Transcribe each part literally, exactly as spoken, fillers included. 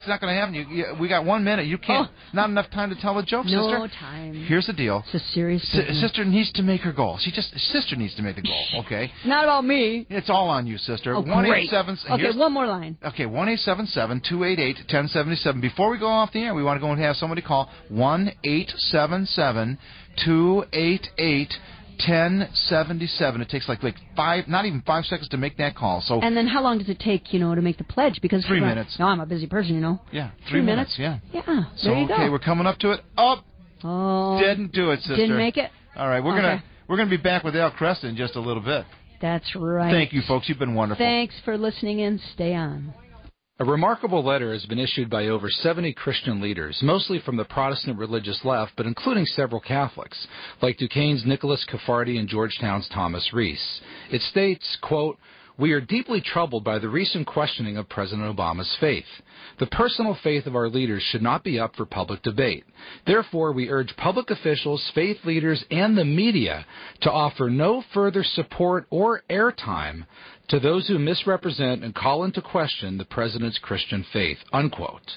It's not going to happen. You, you, we got one minute. You can't. Oh. Not enough time to tell a joke, no sister. No time. Here's the deal. It's a serious S- Sister needs to make her goal. She just sister needs to make the goal. Okay. Not about me. It's all on you, sister. Oh, great. seven, okay, one more line. Okay, one eight seven seven two eight eight one zero seven seven. Before we go off the air, we want to go and have somebody call one eight seven seven two eight eight ten seventy-seven. It takes like like five, not even five seconds to make that call. So. And then how long does it take, you know, to make the pledge? Because three minutes. No, I'm a busy person, you know. Yeah, three, three minutes. minutes. Yeah. Yeah. So there you go. okay, we're coming up to it. Oh. Oh. Didn't do it, sister. Didn't make it. All right, we're okay. gonna we're gonna be back with Al Kresta in just a little bit. That's right. Thank you, folks. You've been wonderful. Thanks for listening in. Stay on. A remarkable letter has been issued by over seventy Christian leaders, mostly from the Protestant religious left, but including several Catholics, like Duquesne's Nicholas Caffardi and Georgetown's Thomas Reese. It states, quote, "We are deeply troubled by the recent questioning of President Obama's faith. The personal faith of our leaders should not be up for public debate. Therefore, we urge public officials, faith leaders, and the media to offer no further support or airtime to those who misrepresent and call into question the president's Christian faith," unquote.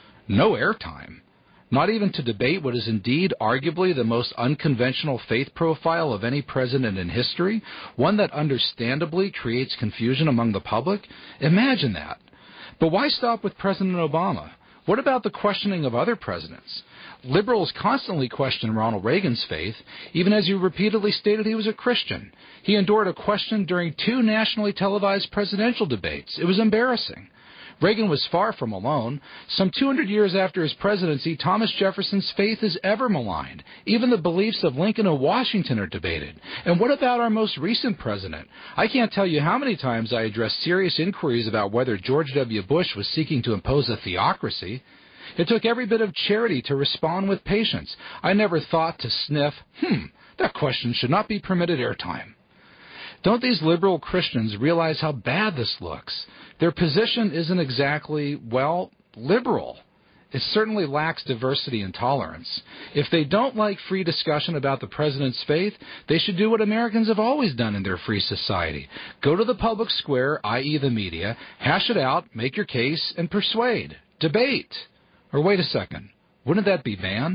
No airtime. Not even to debate what is indeed arguably the most unconventional faith profile of any president in history, one that understandably creates confusion among the public? Imagine that. But why stop with President Obama? What about the questioning of other presidents? Liberals constantly question Ronald Reagan's faith, even as he repeatedly stated he was a Christian. He endured a question during two nationally televised presidential debates. It was embarrassing. Reagan was far from alone. Some two hundred years after his presidency, Thomas Jefferson's faith is ever maligned. Even the beliefs of Lincoln and Washington are debated. And what about our most recent president? I can't tell you how many times I addressed serious inquiries about whether George W. Bush was seeking to impose a theocracy. It took every bit of charity to respond with patience. I never thought to sniff, hmm, that question should not be permitted airtime. Don't these liberal Christians realize how bad this looks? Their position isn't exactly, well, liberal. It certainly lacks diversity and tolerance. If they don't like free discussion about the president's faith, they should do what Americans have always done in their free society. Go to the public square, that is the media, hash it out, make your case, and persuade. Debate. Or wait a second, wouldn't that be banned?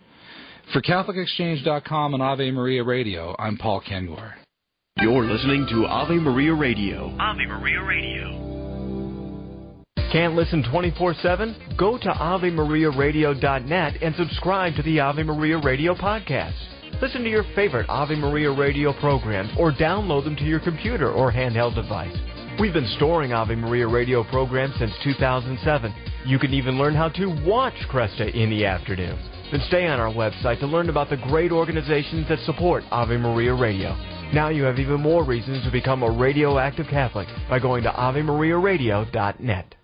For Catholic Exchange dot com and Ave Maria Radio, I'm Paul Kengor. You're listening to Ave Maria Radio. Ave Maria Radio. Can't listen twenty-four seven? Go to Ave Maria Radio dot net and subscribe to the Ave Maria Radio podcast. Listen to your favorite Ave Maria Radio programs or download them to your computer or handheld device. We've been storing Ave Maria Radio programs since two thousand seven. You can even learn how to watch Kresta in the afternoon. Then stay on our website to learn about the great organizations that support Ave Maria Radio. Now you have even more reasons to become a radioactive Catholic by going to Ave Maria Radio dot net.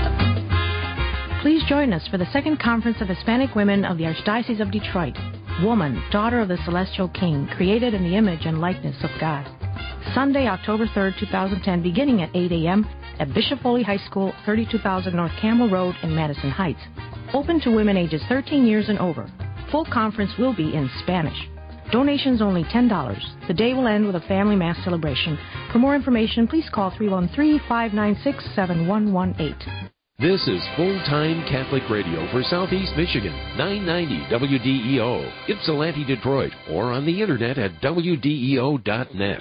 Please join us for the second Conference of Hispanic Women of the Archdiocese of Detroit. Woman, daughter of the Celestial King, created in the image and likeness of God. Sunday, October third, twenty ten, beginning at eight a.m. at Bishop Foley High School, thirty-two thousand North Campbell Road in Madison Heights. Open to women ages thirteen years and over. Full conference will be in Spanish. Donations only ten dollars. The day will end with a family mass celebration. For more information, please call three one three, five nine six, seven one one eight. This is Full-Time Catholic Radio for Southeast Michigan, nine ninety W D E O, Ypsilanti, Detroit, or on the internet at W D E O dot net.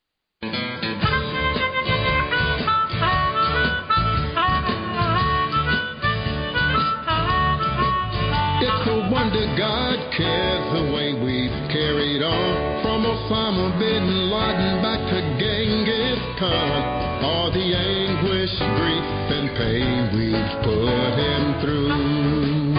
It's a wonder God cares the way we've carried on, from Osama bin Laden back to Genghis Khan. All the anguish, grief, and pain we've put him through.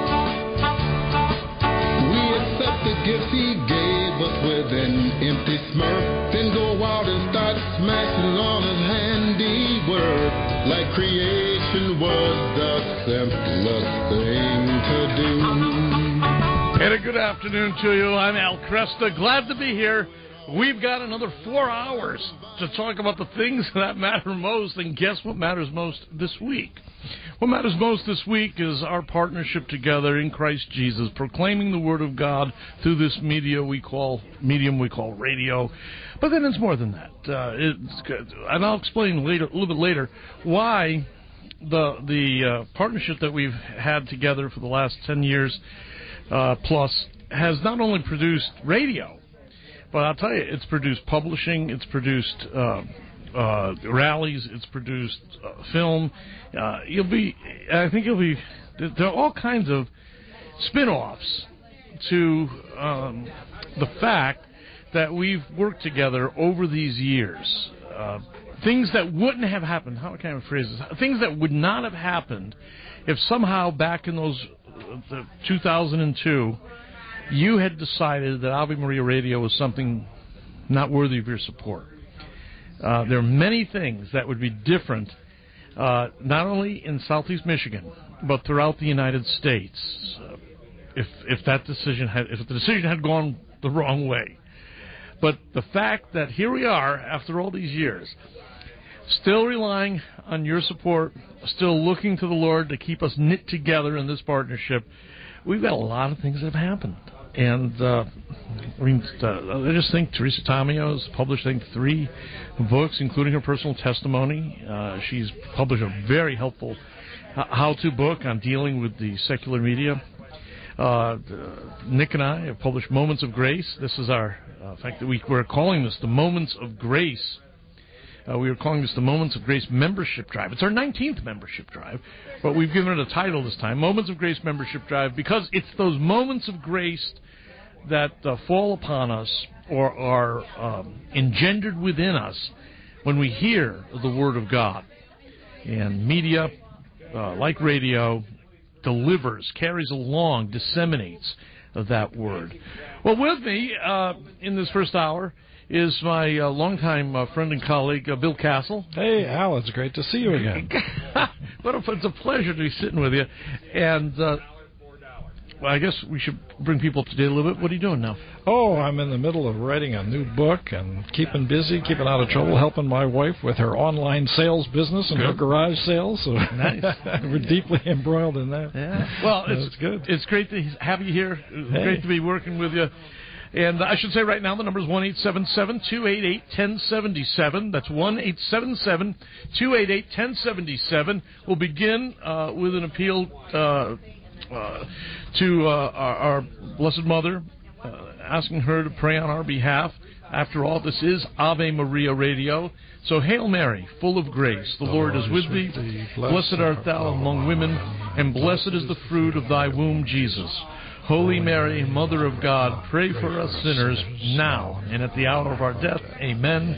We accept the gifts he gave us with an empty smirk, then go out and start smashing on his handiwork, like creation was the simplest thing to do. And a good afternoon to you. I'm Al Kresta. Glad to be here. We've got another four hours to talk about the things that matter most, and guess what matters most this week? What matters most this week is our partnership together in Christ Jesus, proclaiming the Word of God through this media we call medium we call radio. But then it's more than that. Uh, it's good. And I'll explain later, a little bit later, why the the uh, partnership that we've had together for the last ten years uh, plus has not only produced radio, but I'll tell you, it's produced publishing, it's produced uh, uh, rallies, it's produced uh, film. Uh, you'll be, I think you'll be. There are all kinds of spin-offs to um, the fact that we've worked together over these years. Uh, things that wouldn't have happened, how can I phrase this? Things that would not have happened if somehow back in those uh, the two thousand two, you had decided that Ave Maria Radio was something not worthy of your support. Uh, there are many things that would be different, uh, not only in Southeast Michigan, but throughout the United States, uh, if if that decision had if the decision had gone the wrong way. But the fact that here we are after all these years, still relying on your support, still looking to the Lord to keep us knit together in this partnership, we've got a lot of things that have happened. And uh, I mean, uh, I just think Teresa Tomeo has published, I think, three books, including her personal testimony. Uh, she's published a very helpful how-to book on dealing with the secular media. Uh, Nick and I have published Moments of Grace. This is our, uh, in fact, we, we're calling this the Moments of Grace. Uh, we were calling this the Moments of Grace Membership Drive. It's our nineteenth membership drive, but we've given it a title this time, Moments of Grace Membership Drive, because it's those moments of grace that uh, fall upon us or are um, engendered within us when we hear the Word of God. And media, uh, like radio, delivers, carries along, disseminates that Word. Well, with me uh, in this first hour is my uh, longtime uh, friend and colleague, uh, Bill Castle. Hey, Al, it's great to see you again. What a, it's a pleasure to be sitting with you. And uh, well, I guess we should bring people up to date a little bit. What are you doing now? Oh, I'm in the middle of writing a new book and keeping busy, keeping out of trouble, helping my wife with her online sales business and good. her garage sales. So nice. We're deeply embroiled in that. Yeah. Well, it's, it's good. It's great to have you here. It's hey. great to be working with you. And I should say right now the number is one eight seven seven, two eight eight, one zero seven seven. That's one eight seven seven, two eight eight, one zero seven seven. We'll begin uh, with an appeal uh, uh, to uh, our, our Blessed Mother, uh, asking her to pray on our behalf. After all, this is Ave Maria Radio. So, Hail Mary, full of grace, the Lord is with thee. Blessed art thou among women, and blessed is the fruit of thy womb, Jesus. Holy Mary, Mother of God, pray for us sinners now and at the hour of our death. Amen.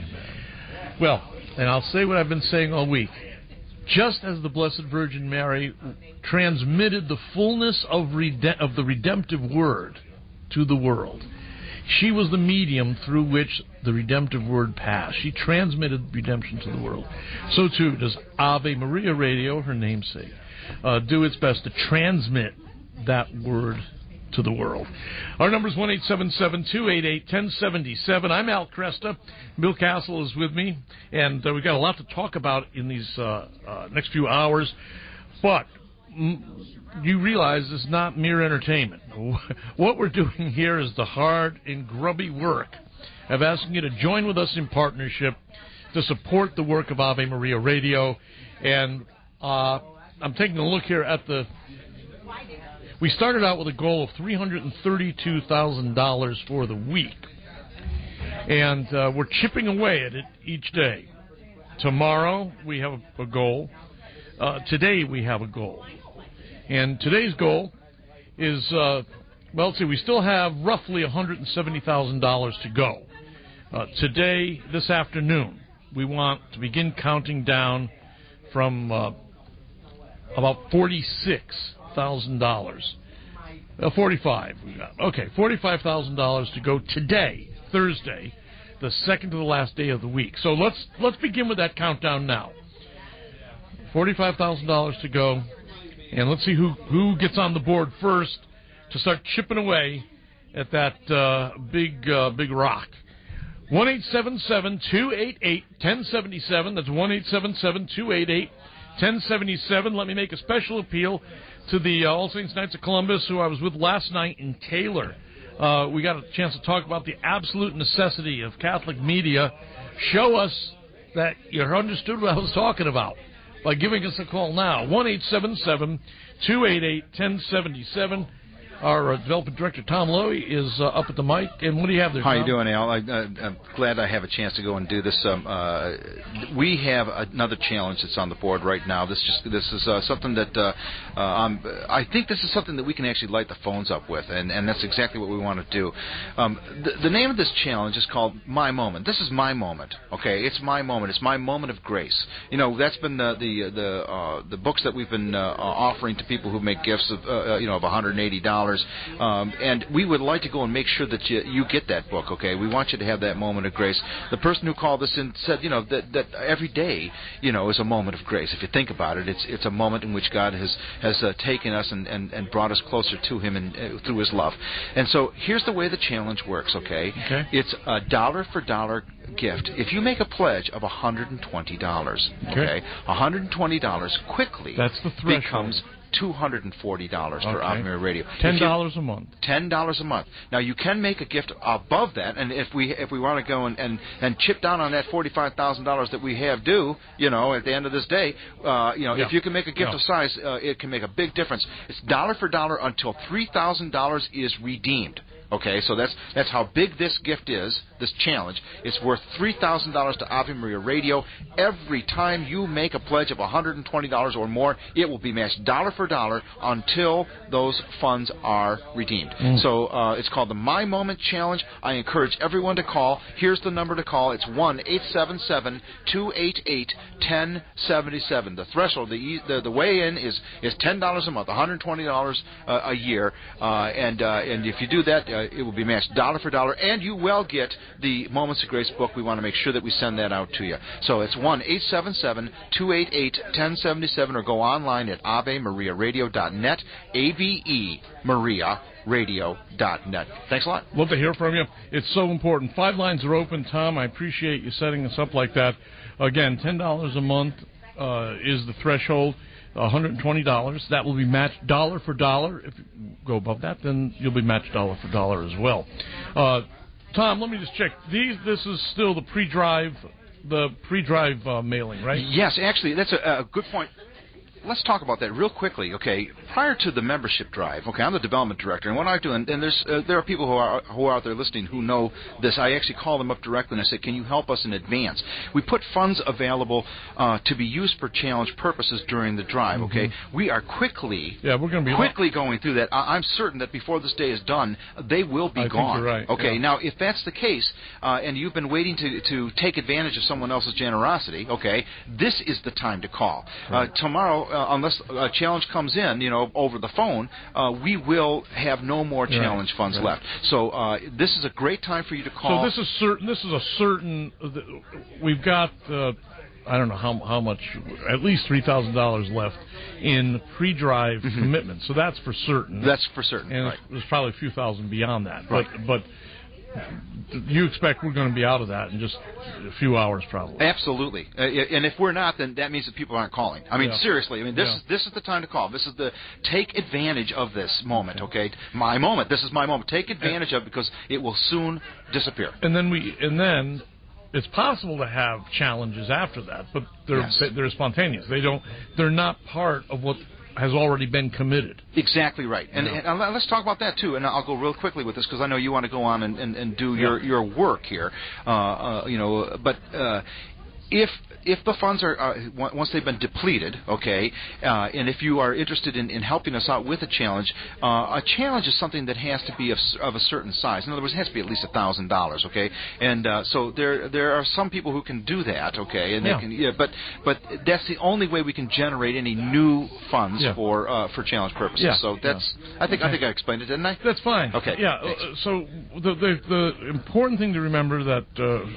Well, and I'll say what I've been saying all week. Just as the Blessed Virgin Mary transmitted the fullness of, rede- of the redemptive word to the world, she was the medium through which the redemptive word passed. She transmitted redemption to the world. So too does Ave Maria Radio, her namesake, uh, do its best to transmit that word to the world. Our number is one eight seven seven, two eight eight, one zero seven seven. I'm Al Cresta. Bill Castle is with me, and uh, we've got a lot to talk about in these uh, uh, next few hours. But m- you realize it's not mere entertainment. What we're doing here is the hard and grubby work of asking you to join with us in partnership to support the work of Ave Maria Radio. And uh, I'm taking a look here at the... We started out with a goal of three hundred thirty-two thousand dollars for the week, and uh, we're chipping away at it each day. Tomorrow we have a, a goal. Uh, today we have a goal. And today's goal is, uh, well, let's see, we still have roughly one hundred seventy thousand dollars to go. Uh, today, this afternoon, we want to begin counting down from uh, about forty-six thousand dollars. Uh, forty-five we got. Okay, forty-five thousand dollars to go today, Thursday, the second to the last day of the week. So let's let's begin with that countdown now. forty-five thousand dollars to go, and let's see who, who gets on the board first to start chipping away at that uh, big uh, big rock. one eight seven seven, two eight eight, one zero seven seven. That's one eight seven seven, two eight eight, one zero seven seven. Let me make a special appeal to the uh, All Saints Knights of Columbus, who I was with last night in Taylor. Uh, we got a chance to talk about the absolute necessity of Catholic media. Show us that you understood what I was talking about. by giving us a call now. one eight seven seven, two eight eight, one zero seven seven. Our uh, development director, Tom Lowy, is uh, up at the mic. And what do you have there, Tom? How you doing, Al? I, uh, I'm glad I have a chance to go and do this. Um, uh, we have another challenge that's on the board right now. This just this is uh, something that uh, uh, um, I think this is something that we can actually light the phones up with, and, and that's exactly what we want to do. Um, the, the name of this challenge is called My Moment. This is my moment. Okay, it's my moment. It's my moment of grace. You know, that's been the the the, uh, the books that we've been uh, offering to people who make gifts of uh, you know of one hundred eighty dollars. Um, and we would like to go and make sure that you, you get that book, okay? We want you to have that moment of grace. The person who called us in said, you know, that, that every day, you know, is a moment of grace. If you think about it, it's it's a moment in which God has, has uh, taken us and, and, and brought us closer to Him and, uh, through His love. And so here's the way the challenge works, okay? Okay. It's a dollar-for-dollar gift. If you make a pledge of one hundred twenty dollars, okay, okay one hundred twenty dollars quickly That's the threshold. becomes two hundred forty dollars for okay. Ave Maria Radio. Ten dollars a month. Ten dollars a month. Now you can make a gift above that, and if we if we want to go and, and, and chip down on that forty five thousand dollars that we have due, you know, at the end of this day, uh, you know, yeah. if you can make a gift yeah. of size, uh, it can make a big difference. It's dollar for dollar until three thousand dollars is redeemed. Okay, so that's that's how big this gift is, this challenge. It's worth three thousand dollars to Ave Maria Radio. Every time you make a pledge of one hundred twenty dollars or more, it will be matched dollar for dollar until those funds are redeemed. Mm. So uh, it's called the My Moment Challenge. I encourage everyone to call. Here's the number to call. It's one eight seven seven, two eight eight, one zero seven seven. The threshold, the the, the way-in is, is ten dollars a month, one hundred twenty dollars uh, a year. Uh, and, uh, and if you do that, uh, it will be matched dollar for dollar, and you will get the Moments of Grace book. We want to make sure that we send that out to you. So it's one eight seven seven, two eight eight, one zero seven seven, or go online at ave maria radio dot net, A V E Maria Radio dot net. Thanks a lot. Love to hear from you. It's so important. Five lines are open, Tom. I appreciate you setting us up like that. Again, ten dollars a month uh, is the threshold. one hundred twenty dollars. That will be matched dollar for dollar. If you go above that, then you'll be matched dollar for dollar as well. Uh, Tom, let me just check. These. This is still the pre-drive, the pre-drive uh, mailing, right? Yes, actually, that's a, a good point. Let's talk about that real quickly, okay? Prior to the membership drive, okay, I'm the development director, and what I do, and, and there's uh, there are people who are who are out there listening who know this. I actually call them up directly and I say, "Can you help us in advance?" We put funds available uh, to be used for challenge purposes during the drive, okay? Mm-hmm. We are quickly, yeah, we're going to be quickly going through that. I, I'm certain that before this day is done, they will be I gone. Think you're right. Okay, yeah. Now if that's the case, uh, and you've been waiting to to take advantage of someone else's generosity, okay, this is the time to call. Right. Uh, tomorrow, uh, unless uh, challenge comes in, you know, over the phone, uh, we will have no more challenge right. funds right. left. So uh, this is a great time for you to call. So this is certain. This is a certain. We've got. Uh, I don't know how how much. At least three thousand dollars left in pre-drive mm-hmm. commitments. So that's for certain. That's for certain. And right. there's probably a few thousand beyond that. Right. But but. You expect we're going to be out of that in just a few hours, probably. Absolutely, uh, and if we're not, then that means that people aren't calling. I mean, yeah. seriously. I mean, this yeah. is this is the time to call. This is the take advantage of this moment. Okay, my moment. This is my moment. Take advantage of it because it will soon disappear. And then we, and then it's possible to have challenges after that, but they're yes. they're spontaneous. They don't. They're not part of what has already been committed. Exactly right. And, yeah. and let's talk about that, too. And I'll go real quickly with this because I know you want to go on and, and, and do your, yeah. your work here. Uh, uh, you know, but uh, if if the funds are uh, once they've been depleted, okay, uh, and if you are interested in, in helping us out with a challenge, uh, a challenge is something that has to be of, of a certain size. In other words, it has to be at least a thousand dollars, okay. And uh, so there there are some people who can do that, okay, and yeah. they can, yeah, but but that's the only way we can generate any new funds yeah. for uh, for challenge purposes. Yeah. So that's yeah. I think okay. I think I explained it, didn't I? That's fine. Okay. Yeah. Uh, so the, the the important thing to remember that. Uh,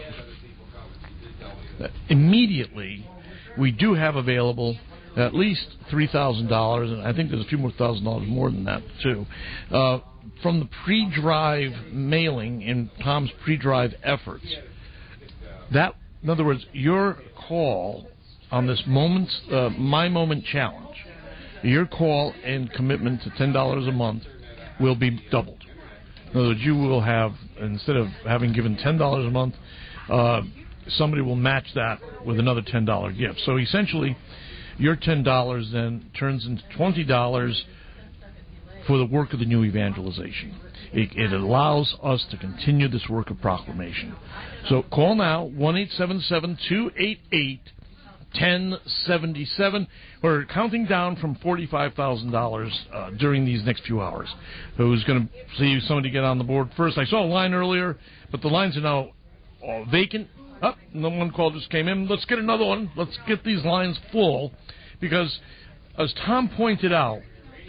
Immediately, we do have available at least three thousand dollars, and I think there's a few more thousand dollars more than that, too, uh, from the pre-drive mailing in Tom's pre-drive efforts. That, in other words, your call on this moments, uh, My Moment Challenge, your call and commitment to ten dollars a month will be doubled. In other words, you will have, instead of having given ten dollars a month, uh, somebody will match that with another ten dollars gift. So essentially, your ten dollars then turns into twenty dollars for the work of the new evangelization. It, it allows us to continue this work of proclamation. So call now, one eight seven seven, two eight eight, one oh seven seven. We're counting down from forty-five thousand dollars uh, during these next few hours. Who's going to see somebody get on the board first? I saw a line earlier, but the lines are now uh, vacant. Up, oh, no one call just came in. Let's get another one. Let's get these lines full, because as Tom pointed out,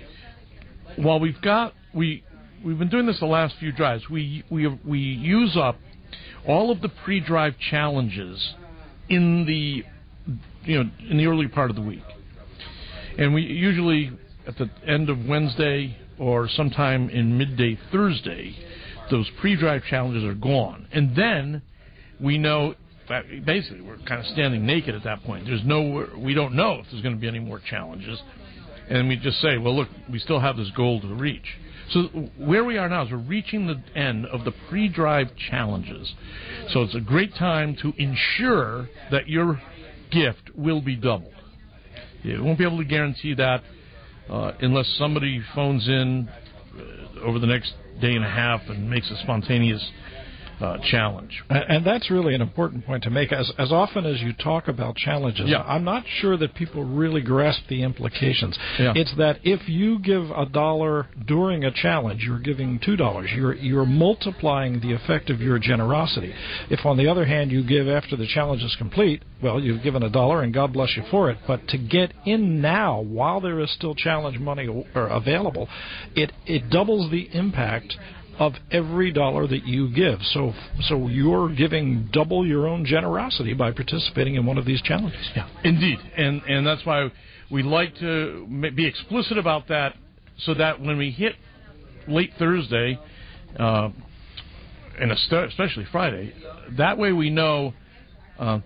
while we've got we we've been doing this the last few drives, we we we use up all of the pre-drive challenges in the you know in the early part of the week, and we usually at the end of Wednesday or sometime in midday Thursday, those pre-drive challenges are gone, and then we know that basically we're kind of standing naked at that point. There's no, we don't know if there's going to be any more challenges, and we just say, well, look, we still have this goal to reach. So where we are now is we're reaching the end of the pre-drive challenges. So it's a great time to ensure that your gift will be doubled. You won't be able to guarantee that uh, unless somebody phones in uh, over the next day and a half and makes a spontaneous Uh, challenge. And, and that's really an important point to make. As as often as you talk about challenges, yeah. I'm not sure that people really grasp the implications. Yeah. It's that if you give a dollar during a challenge, you're giving two dollars. You're you're multiplying the effect of your generosity. If, on the other hand, you give after the challenge is complete, well, you've given a dollar, and God bless you for it. But to get in now, while there is still challenge money available, it it doubles the impact of every dollar that you give. So so you're giving double your own generosity by participating in one of these challenges. Yeah, indeed. And and that's why we like to be explicit about that, so that when we hit late Thursday, uh, and especially Friday, that way we know uh,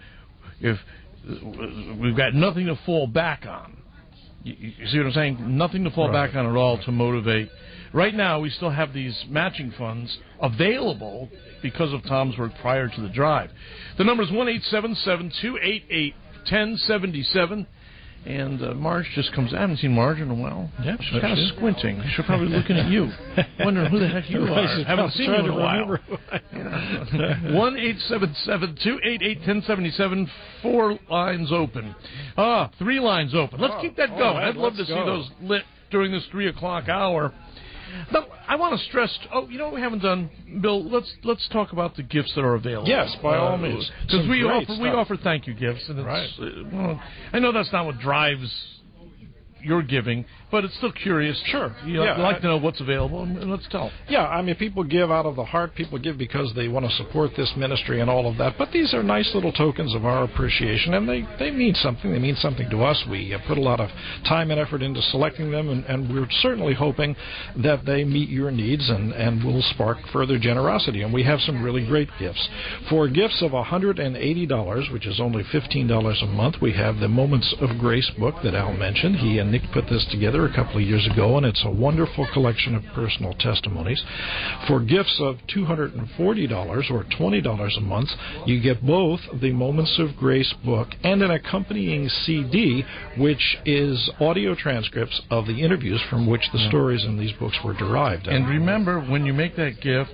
if we've got nothing to fall back on. You, you see what I'm saying? Nothing to fall Right. back on at all to motivate. Right now, we still have these matching funds available because of Tom's work prior to the drive. The number is one eight seven seven, two eight eight, one oh seven seven. And uh, Marge just comes. I haven't seen Marge in a while. Yeah, she's kind of squinting. She's probably looking at you, wondering who the heck you Right, are. she's Haven't seen you in a while. remember. One eight seven seven, two eight eight, one oh seven seven. Four lines open. Ah, three lines open. Let's Oh, keep that all going. right, I'd love to let's see go. those lit during this three o'clock hour. But I want to stress. Oh, you know what we haven't done, Bill? Let's let's talk about the gifts that are available. Yes, by all means. Because Some we great offer we stuff. offer thank you gifts, and it's, Right. uh, well, I know that's not what drives your giving, but it's still curious. Sure. You know, Yeah, like I- to know what's available, and let's tell. Yeah, I mean, people give out of the heart. People give because they want to support this ministry and all of that. But these are nice little tokens of our appreciation, and they, they mean something. They mean something to us. We uh, put a lot of time and effort into selecting them, and, and we're certainly hoping that they meet your needs and, and will spark further generosity. And we have some really great gifts. For gifts of one hundred eighty dollars, which is only fifteen dollars a month, we have the Moments of Grace book that Al mentioned. He and Nick put this together a couple of years ago, and it's a wonderful collection of personal testimonies. For gifts of two hundred forty dollars or twenty dollars a month, you get both the Moments of Grace book and an accompanying C D, which is audio transcripts of the interviews from which the stories in these books were derived. And remember, when you make that gift,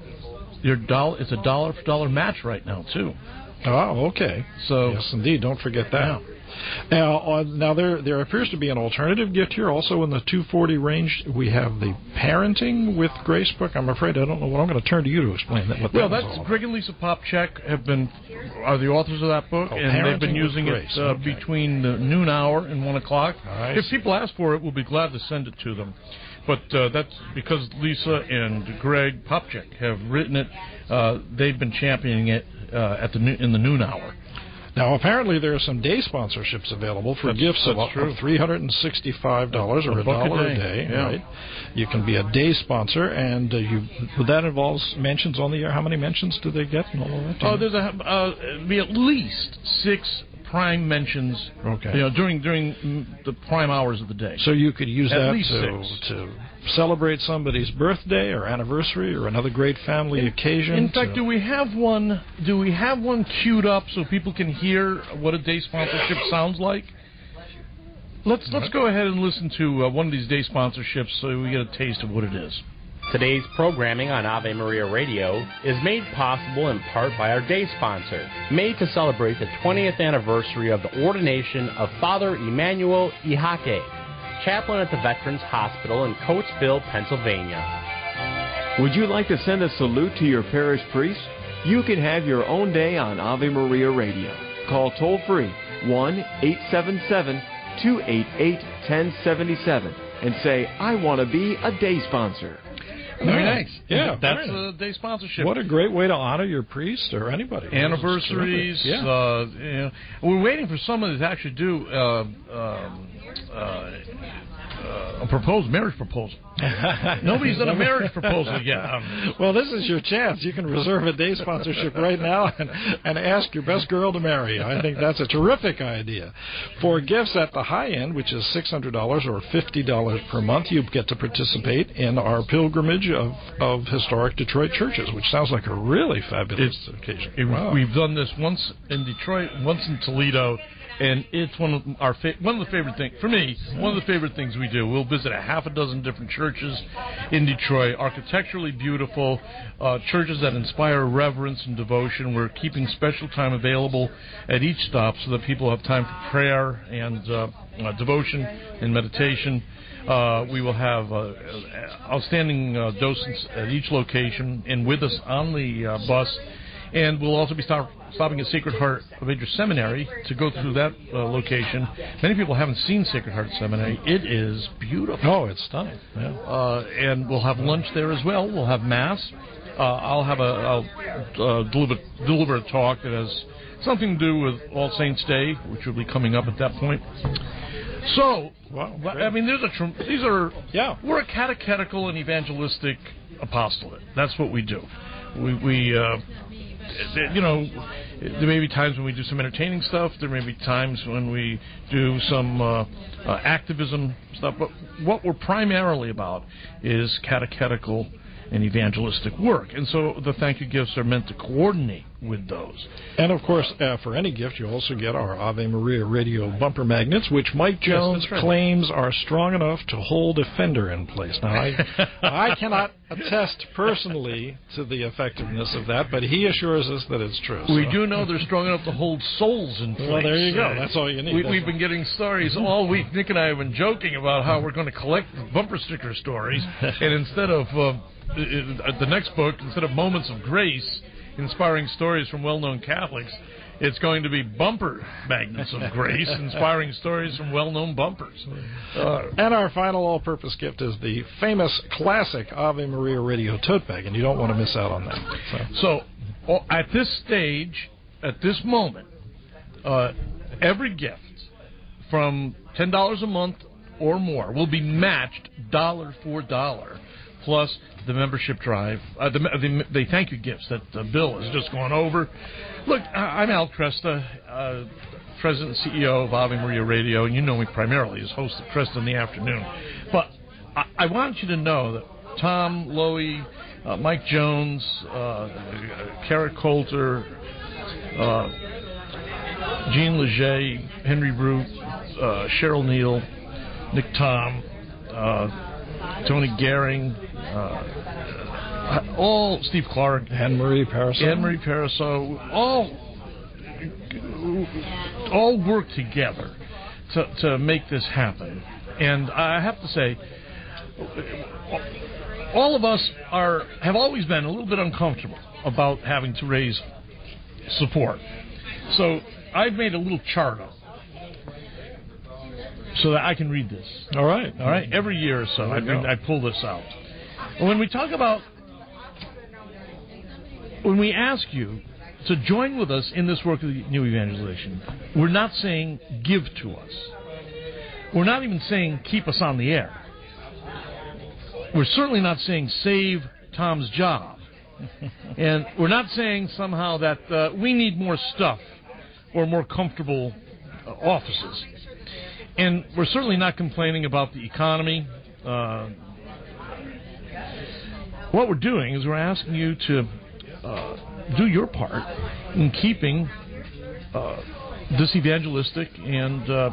your dollar it's a dollar for dollar match right now too. Oh, okay. So yes, indeed. Don't forget that. Yeah. Now, uh, now there there appears to be an alternative gift here. Also in the two forty range, we have the Parenting with Grace book. I'm afraid I don't know what I'm going to turn to you to explain that. What Well, that is that's all Greg and Lisa Popchak have been are the authors of that book, Oh, and they've been Parenting with using it Grace. uh, Okay. between the noon hour and one o'clock. Nice. If people ask for it, we'll be glad to send it to them. But uh, that's because Lisa and Greg Popchak have written it. Uh, they've been championing it uh, at the no- in the noon hour. Now, apparently, there are some day sponsorships available for That's- gifts of, that's true. of three hundred sixty-five dollars or A a buck a dollar a day, day. yeah. Right? You can be a day sponsor, and uh, you that involves mentions on the air. How many mentions do they get and all of that? Do Oh, you know? there's a uh, be at least six prime mentions. Okay. You know, during during mm, the prime hours of the day. So you could use At that least to, six. to celebrate somebody's birthday or anniversary or another great family occasion. In fact, to- do we have one? Do we have one queued up so people can hear what a day sponsorship sounds like? Let's let's go ahead and listen to uh, one of these day sponsorships so we get a taste of what it is. Today's programming on Ave Maria Radio is made possible in part by our day sponsor, made to celebrate the twentieth anniversary of the ordination of Father Emmanuel Ihake, chaplain at the Veterans Hospital in Coatesville, Pennsylvania. Would you like to send a salute to your parish priest? You can have your own day on Ave Maria Radio. Call toll-free one eight seven seven, two eight eight, one oh seven seven and say, I want to be a day sponsor. Very nice. Yeah, that's very a day sponsorship. What a great way to honor your priest or anybody. Anniversaries. Yeah. Uh, you know, we're waiting for someone to actually do uh, um, uh, uh, a proposed marriage proposal. Nobody's done a marriage proposal yet. Um, well, this is your chance. You can reserve a day sponsorship right now and, and ask your best girl to marry you. I think that's a terrific idea. For gifts at the high end, which is six hundred dollars or fifty dollars per month, you get to participate in our pilgrimage of, of historic Detroit churches, which sounds like a really fabulous it, occasion. It, wow. We've done this once in Detroit, once in Toledo, and it's one of our fa- one of the favorite things for me. One of the favorite things we do. We'll visit a half a dozen different churches in Detroit, architecturally beautiful uh, churches that inspire reverence and devotion. We're keeping special time available at each stop so that people have time for prayer and uh, uh, devotion and meditation. Uh, we will have uh, outstanding uh, docents at each location and with us on the uh, bus. And we'll also be stop, stopping at Sacred Heart of Idris Seminary to go through that uh, location. Many people haven't seen Sacred Heart Seminary. It is beautiful. Oh, it's stunning. Yeah. Uh, and we'll have lunch there as well. We'll have Mass. Uh, I'll have a I'll uh, deliver, deliver a talk that has something to do with All Saints Day, which will be coming up at that point. So, wow, I mean, there's a these are yeah. We're a catechetical and evangelistic apostolate. That's what we do. We we. Uh, You know, there may be times when we do some entertaining stuff. There may be times when we do some uh, uh, activism stuff. But what we're primarily about is catechetical and evangelistic work. And so the thank you gifts are meant to coordinate with those. And, of course, uh, for any gift, you also get our Ave Maria Radio bumper magnets, which Mike Jones yes, right. claims are strong enough to hold a fender in place. Now, I, I cannot attest personally to the effectiveness of that, but he assures us that it's true. We so. do know they're strong enough to hold souls in place. Well, there you go. That's all you need. We, we've been getting stories all week. Nick and I have been joking about how we're going to collect bumper sticker stories, and instead of uh, the next book, instead of Moments of Grace, inspiring stories from well-known Catholics, it's going to be bumper magnets of grace, inspiring stories from well-known bumpers. Uh, and our final all-purpose gift is the famous classic Ave Maria Radio tote bag, and you don't want to miss out on that. So, so at this stage, at this moment, uh, every gift from ten dollars a month or more will be matched dollar for dollar, plus the membership drive, uh, the, the, the thank you gifts that uh, Bill has just gone over. Look, I'm Al Cresta, uh, President and C E O of Ave Maria Radio, and you know me primarily as host of Cresta in the Afternoon. But I, I want you to know that Tom Lowy, uh, Mike Jones, uh, Kara Coulter, uh, Jean Leger, Henry Root, uh, Cheryl Neal, Nick Tom, uh, Tony Gehring, uh, all Steve Clark, Anne-Marie Paraso, Anne-Marie Paraso, all all work together to to make this happen. And I have to say, all of us are have always been a little bit uncomfortable about having to raise support. So I've made a little chart up so that I can read this. All right. All right. Every year or so, I, I pull this out. When we talk about, when we ask you to join with us in this work of new evangelization, we're not saying give to us. We're not even saying keep us on the air. We're certainly not saying save Tom's job. And we're not saying somehow that uh, we need more stuff or more comfortable uh, offices. And we're certainly not complaining about the economy. Uh, what we're doing is we're asking you to uh, do your part in keeping uh, this evangelistic and uh,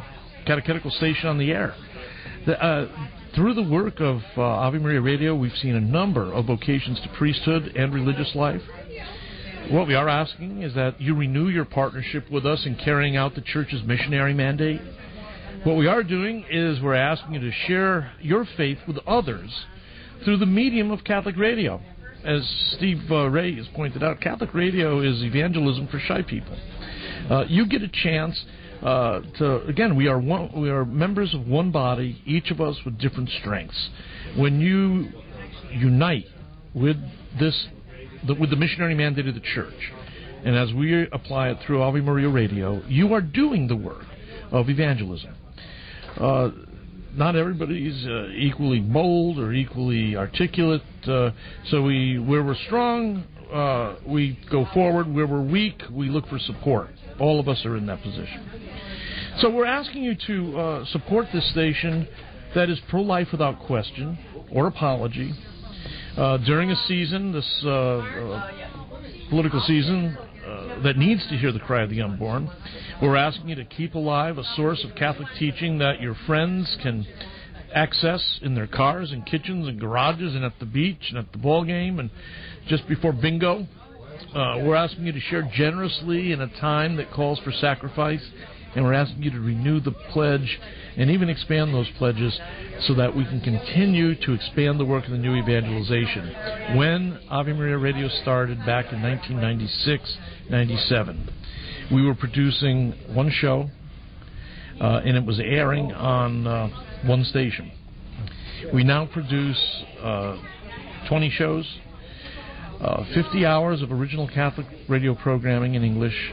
catechetical station on the air. The, uh, through the work of uh, Ave Maria Radio, we've seen a number of vocations to priesthood and religious life. What we are asking is that you renew your partnership with us in carrying out the Church's missionary mandate. What we are doing is we're asking you to share your faith with others through the medium of Catholic radio. As Steve uh, Ray has pointed out, Catholic radio is evangelism for shy people. Uh, you get a chance uh, to, again, we are one, we are members of one body, each of us with different strengths. When you unite with this, the, with the missionary mandate of the Church, and as we apply it through Ave Maria Radio, you are doing the work of evangelism. Uh, Not everybody's uh, equally bold or equally articulate. Uh, so we, where we're strong, uh, we go forward. Where we're weak, we look for support. All of us are in that position. So we're asking you to uh, support this station that is pro-life without question or apology. Uh, during a season, this uh, uh, political season, uh, that needs to hear the cry of the unborn, we're asking you to keep alive a source of Catholic teaching that your friends can access in their cars and kitchens and garages and at the beach and at the ball game and just before bingo. Uh, we're asking you to share generously in a time that calls for sacrifice, and we're asking you to renew the pledge and even expand those pledges so that we can continue to expand the work of the new evangelization. When Ave Maria Radio started back in nineteen ninety-six ninety-seven, we were producing one show, uh, and it was airing on uh, one station. We now produce uh, twenty shows, uh, fifty hours of original Catholic radio programming in English,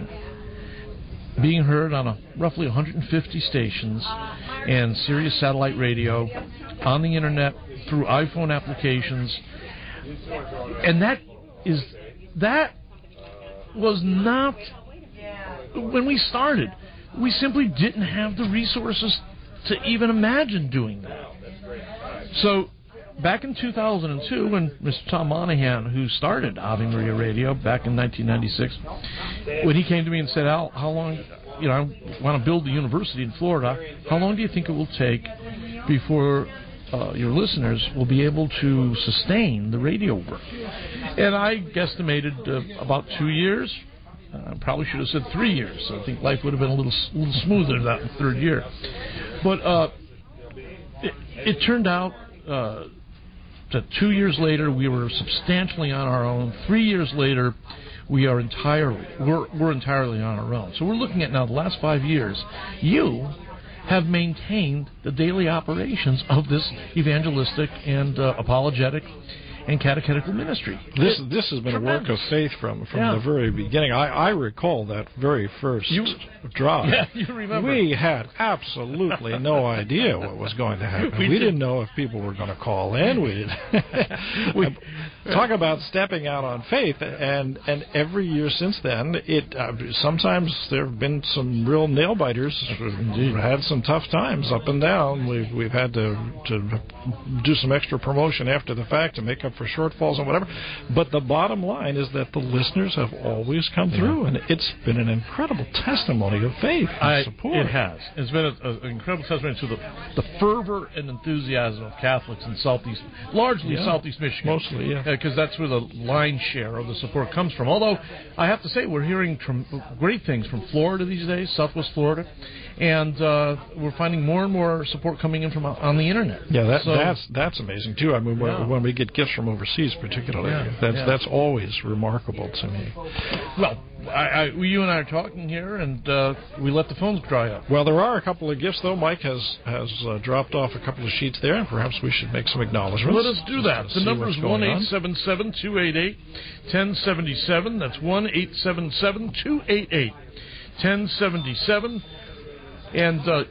being heard on a, roughly one hundred fifty stations and Sirius satellite radio, on the internet, through iPhone applications. And that is, that was not, when we started, we simply didn't have the resources to even imagine doing that. So, back in two thousand two, when Mister Tom Monahan, who started Ave Maria Radio back in nineteen ninety-six, when he came to me and said, Al, how long, you know, I want to build a university in Florida, how long do you think it will take before uh, your listeners will be able to sustain the radio work? And I guesstimated uh, about two years. I uh, probably should have said three years. I think life would have been a little, little smoother that third year. But uh, it, it turned out uh, that two years later we were substantially on our own. Three years later, we are entirely we're we're entirely on our own. So we're looking at now the last five years. You have maintained the daily operations of this evangelistic and uh, apologetic and catechetical ministry. This this has been Tremendous. a work of faith from, from yeah. the very beginning. I, I recall that very first you, drive. Yeah, you remember. We had absolutely no idea what was going to happen. We, we didn't know if people were going to call in. We didn't. we, Talk about stepping out on faith, and, and every year since then, it uh, sometimes there have been some real nail biters. We've had some tough times up and down. We've we've had to to do some extra promotion after the fact to make up for shortfalls and whatever. But the bottom line is that the listeners have always come through, and it's been an incredible testimony of faith and I, support. It has. It's been an incredible testimony to the, the fervor and enthusiasm of Catholics in Southeast, largely yeah. Southeast Michigan. Mostly, yeah. Because that's where the lion's share of the support comes from. Although, I have to say, we're hearing tr- great things from Florida these days, Southwest Florida, and uh, we're finding more and more support coming in from on the Internet. Yeah, that, so, that's that's amazing, too. I mean, when, yeah. when we get gifts from overseas, particularly, yeah, that's yeah. that's always remarkable to me. Well, I, I, you and I are talking here, and uh, we let the phones dry up. Well, there are a couple of gifts, though. Mike has has uh, dropped off a couple of sheets there, and perhaps we should make some acknowledgments. Let us do that. The number is one eight seven seven, two eight eight, one zero seven seven. That's one eight seven seven, two eight eight, one zero seven seven. And uh,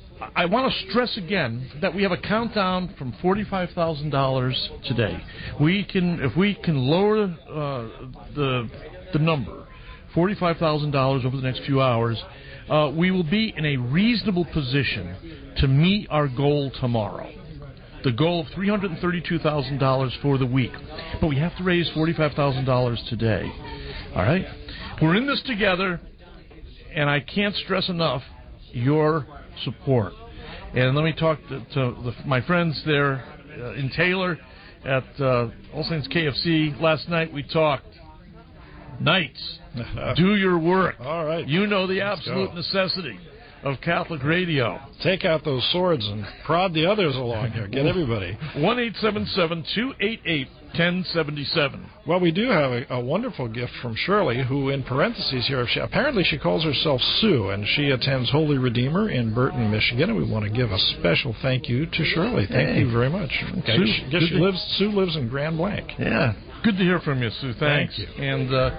I want to stress again that we have a countdown from forty-five thousand dollars today. We can, if we can lower uh, the the number, forty-five thousand dollars over the next few hours, uh, we will be in a reasonable position to meet our goal tomorrow. The goal of three hundred thirty-two thousand dollars for the week. But we have to raise forty-five thousand dollars today. All right? We're in this together, and I can't stress enough your support. And let me talk to, to the, my friends there uh, in Taylor at uh, All Saints K F C. Last night we talked. Knights, do your work. All right. You know the Let's absolute go. necessity of Catholic radio. Take out those swords and prod the others along here. Get everybody. one eight seven seven, two eight eight, one zero seven seven. Well, we do have a, a wonderful gift from Shirley, who in parentheses here, she, apparently she calls herself Sue, and she attends Holy Redeemer in Burton, Michigan, and we want to give a special thank you to Shirley. Thank Hey. you very much. Okay. Sue, She, guess she to- lives, Sue lives in Grand Blanc. Yeah. Good to hear from you, Sue. Thanks. Thank you. And uh,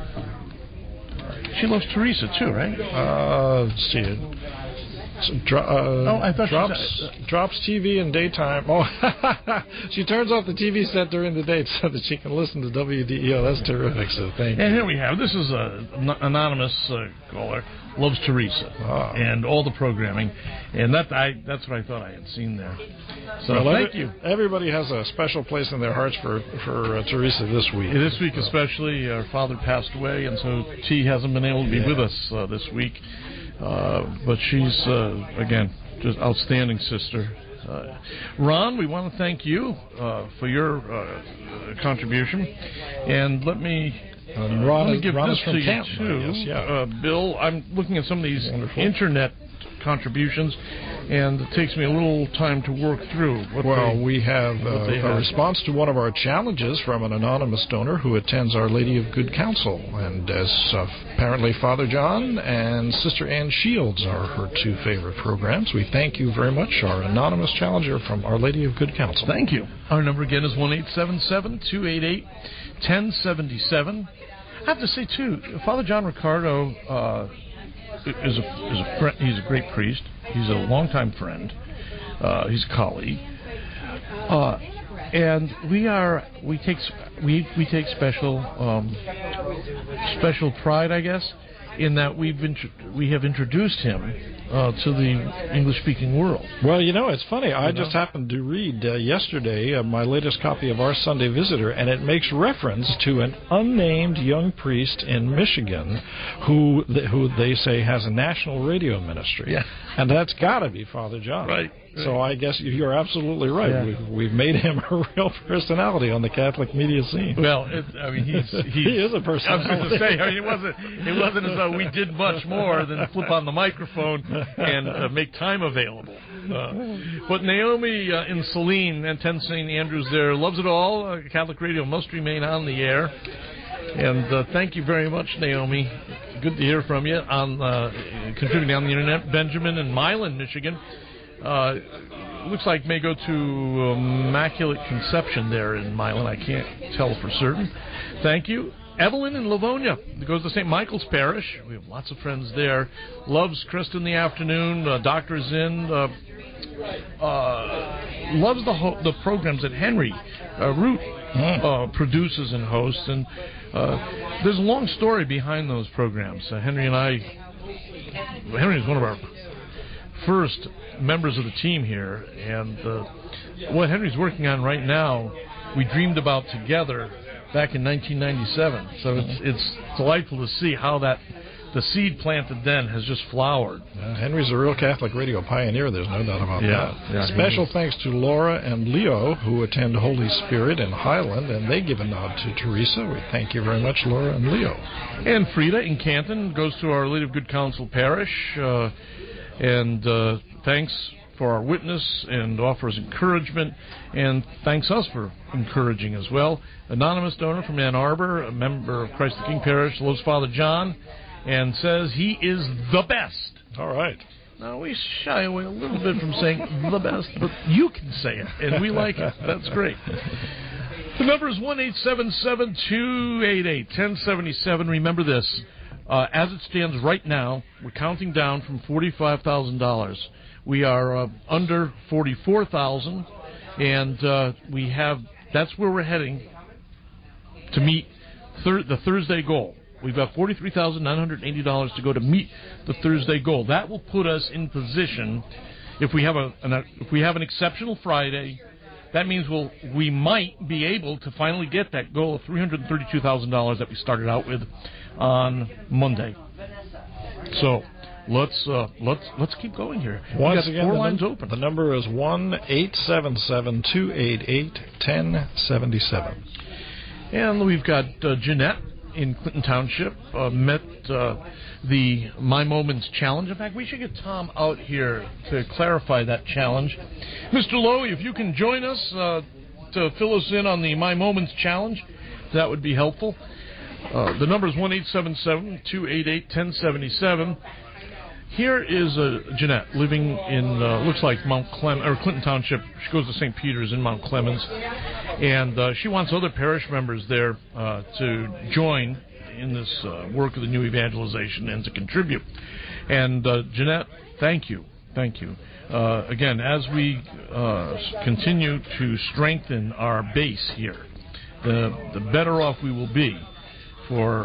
she loves Teresa, too, right? Uh, let's see. So, dro- uh, Oh, I thought she drops said- drops T V in daytime. Oh, she turns off the T V set during the day so that she can listen to W D E O. That's terrific. So thank you. And here we have, this is an anonymous uh, caller, loves Teresa Ah. and all the programming. And that I that's what I thought I had seen there. So Well, thank every- you. Everybody has a special place in their hearts for for uh, Teresa this week. This week especially, our father passed away, and so T hasn't been able to be Yeah. with us uh, this week. Uh, but she's, uh, again, just outstanding sister. Uh, Ron, we want to thank you uh, for your uh, contribution. And let me, And Ron let me is- give Ron this is from to you, Canton, I too. guess, yeah. uh, Bill, I'm looking at some of these Wonderful. internet contributions, and it takes me a little time to work through. What Well, they, we have uh, what they a have. response to one of our challenges from an anonymous donor who attends Our Lady of Good Counsel. And as uh, apparently Father John and Sister Ann Shields are her two favorite programs, we thank you very much, our anonymous challenger from Our Lady of Good Counsel. Thank you. Our number again is one eight seven seven, two eight eight, one zero seven seven. I have to say, too, Father John Ricardo uh, is a, is a fri- he's a great priest. He's a longtime friend. Uh, he's a colleague. Uh, and we are we take s- we we take special um, special pride, I guess, in that we've int- we have introduced him uh, to the English-speaking world. Well, you know, it's funny. I just happened to read uh, yesterday uh, my latest copy of Our Sunday Visitor, and it makes reference to an unnamed young priest in Michigan who th- who they say has a national radio ministry. Yeah. And that's got to be Father John. Right. So I guess you're absolutely right. Yeah. We've, we've made him a real personality on the Catholic media scene. Well, it, I mean, he's, he's he is a I was personality. going to say, I mean, it wasn't it wasn't as though we did much more than flip on the microphone and uh, make time available. Uh, but Naomi uh, in Saline and ten Saint Andrews there loves it all. Uh, Catholic Radio must remain on the air. And uh, thank you very much, Naomi. Good to hear from you on uh, contributing on the internet. Benjamin in Milan, Michigan. Uh, looks like may go to Immaculate Conception there in Milan. I can't tell for certain. Thank you. Evelyn in Livonia goes to Saint Michael's Parish. We have lots of friends there. Loves Krista in the afternoon. Uh, Doctor's in. Uh, uh, loves the ho- the programs that Henry uh, Root uh, produces and hosts. And uh, there's a long story behind those programs. Uh, Henry and I. Henry is one of our first members of the team here, and uh, what Henry's working on right now, we dreamed about together back in nineteen ninety-seven. So it's it's delightful to see how that the seed planted then has just flowered. Uh, Henry's a real Catholic radio pioneer, there's no doubt about Yeah, that. yeah, Special thanks to Laura and Leo, who attend Holy Spirit in Highland, and they give a nod to Teresa. We thank you very much, Laura and Leo. And Frida in Canton goes to Our Lady of Good Counsel Parish, uh, and uh, thanks for our witness and offers encouragement, and thanks us for encouraging as well. Anonymous donor from Ann Arbor, a member of Christ the King Parish, loves Father John, and says he is the best. All right. Now, we shy away a little bit from saying the best, but you can say it, and we like it. That's great. The number is one eight seven seven, two eight eight, one zero seven seven. Remember this. Uh, as it stands right now, we're counting down from forty-five thousand dollars. We are uh, under forty-four thousand dollars, and uh, we have that's where we're heading to meet thir- the Thursday goal. We've got forty-three thousand nine hundred eighty dollars to go to meet the Thursday goal. That will put us in position, if we have a an, if we have an exceptional Friday, that means we'll we might be able to finally get that goal of three hundred thirty-two thousand dollars that we started out with on Monday. So let's uh, let's let's keep going here. Once we got again, four the lines num- open. The number is one eight seven seven two eight eight ten seventy seven. And we've got uh, Jeanette in Clinton Township, uh, met uh, the My Moments Challenge. In fact, we should get Tom out here to clarify that challenge. Mister Lowy, if you can join us uh, to fill us in on the My Moments Challenge, that would be helpful. Uh, the number is one eight seven seven two eight eight one zero seven seven. Here is uh, Jeanette living in, uh, looks like Mount Clem or Clinton Township. She goes to Saint Peter's in Mount Clemens. And uh, she wants other parish members there uh, to join in this uh, work of the new evangelization and to contribute. And uh, Jeanette, thank you. Thank you. Uh, again, as we uh, continue to strengthen our base here, the, the better off we will be for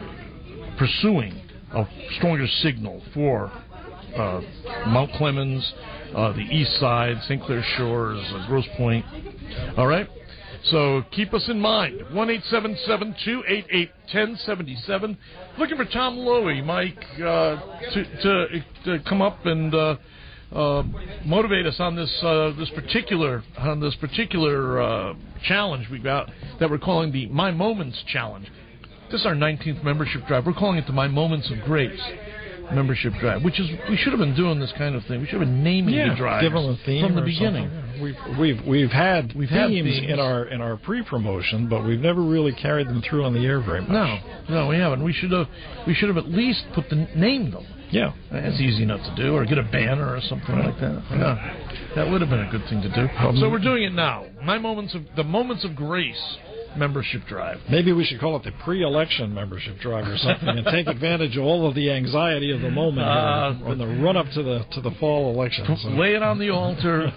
uh, pursuing a stronger signal for uh, Mount Clemens, uh, the east side, Saint Clair Shores, uh, Grosse Pointe. All right? So keep us in mind. one eight seven seven two eight eight one zero seven seven. Looking for Tom Lowy, Mike, uh, to, to, to come up and uh, uh, motivate us on this uh, this particular on this particular uh, challenge we got that we're calling the My Moments Challenge. This is our nineteenth membership drive. We're calling it the My Moments of Grace membership drive, which is we should have been doing this kind of thing. We should have been naming yeah, the drive give them a theme from the or beginning. Something. We've we've we've had we've themes, had themes in our in our pre-promotion, but we've never really carried them through on the air very much. No, no, we haven't. We should have we should have at least put the name them. Yeah, that's easy enough to do, or get a banner or something right. like that. Yeah, that would have been a good thing to do. Um, so we're doing it now. My moments of the moments of grace. Membership drive. Maybe we should call it the pre-election membership drive or something, and take advantage of all of the anxiety of the moment uh, here on the run-up to the to the fall election. So. Lay it on the altar.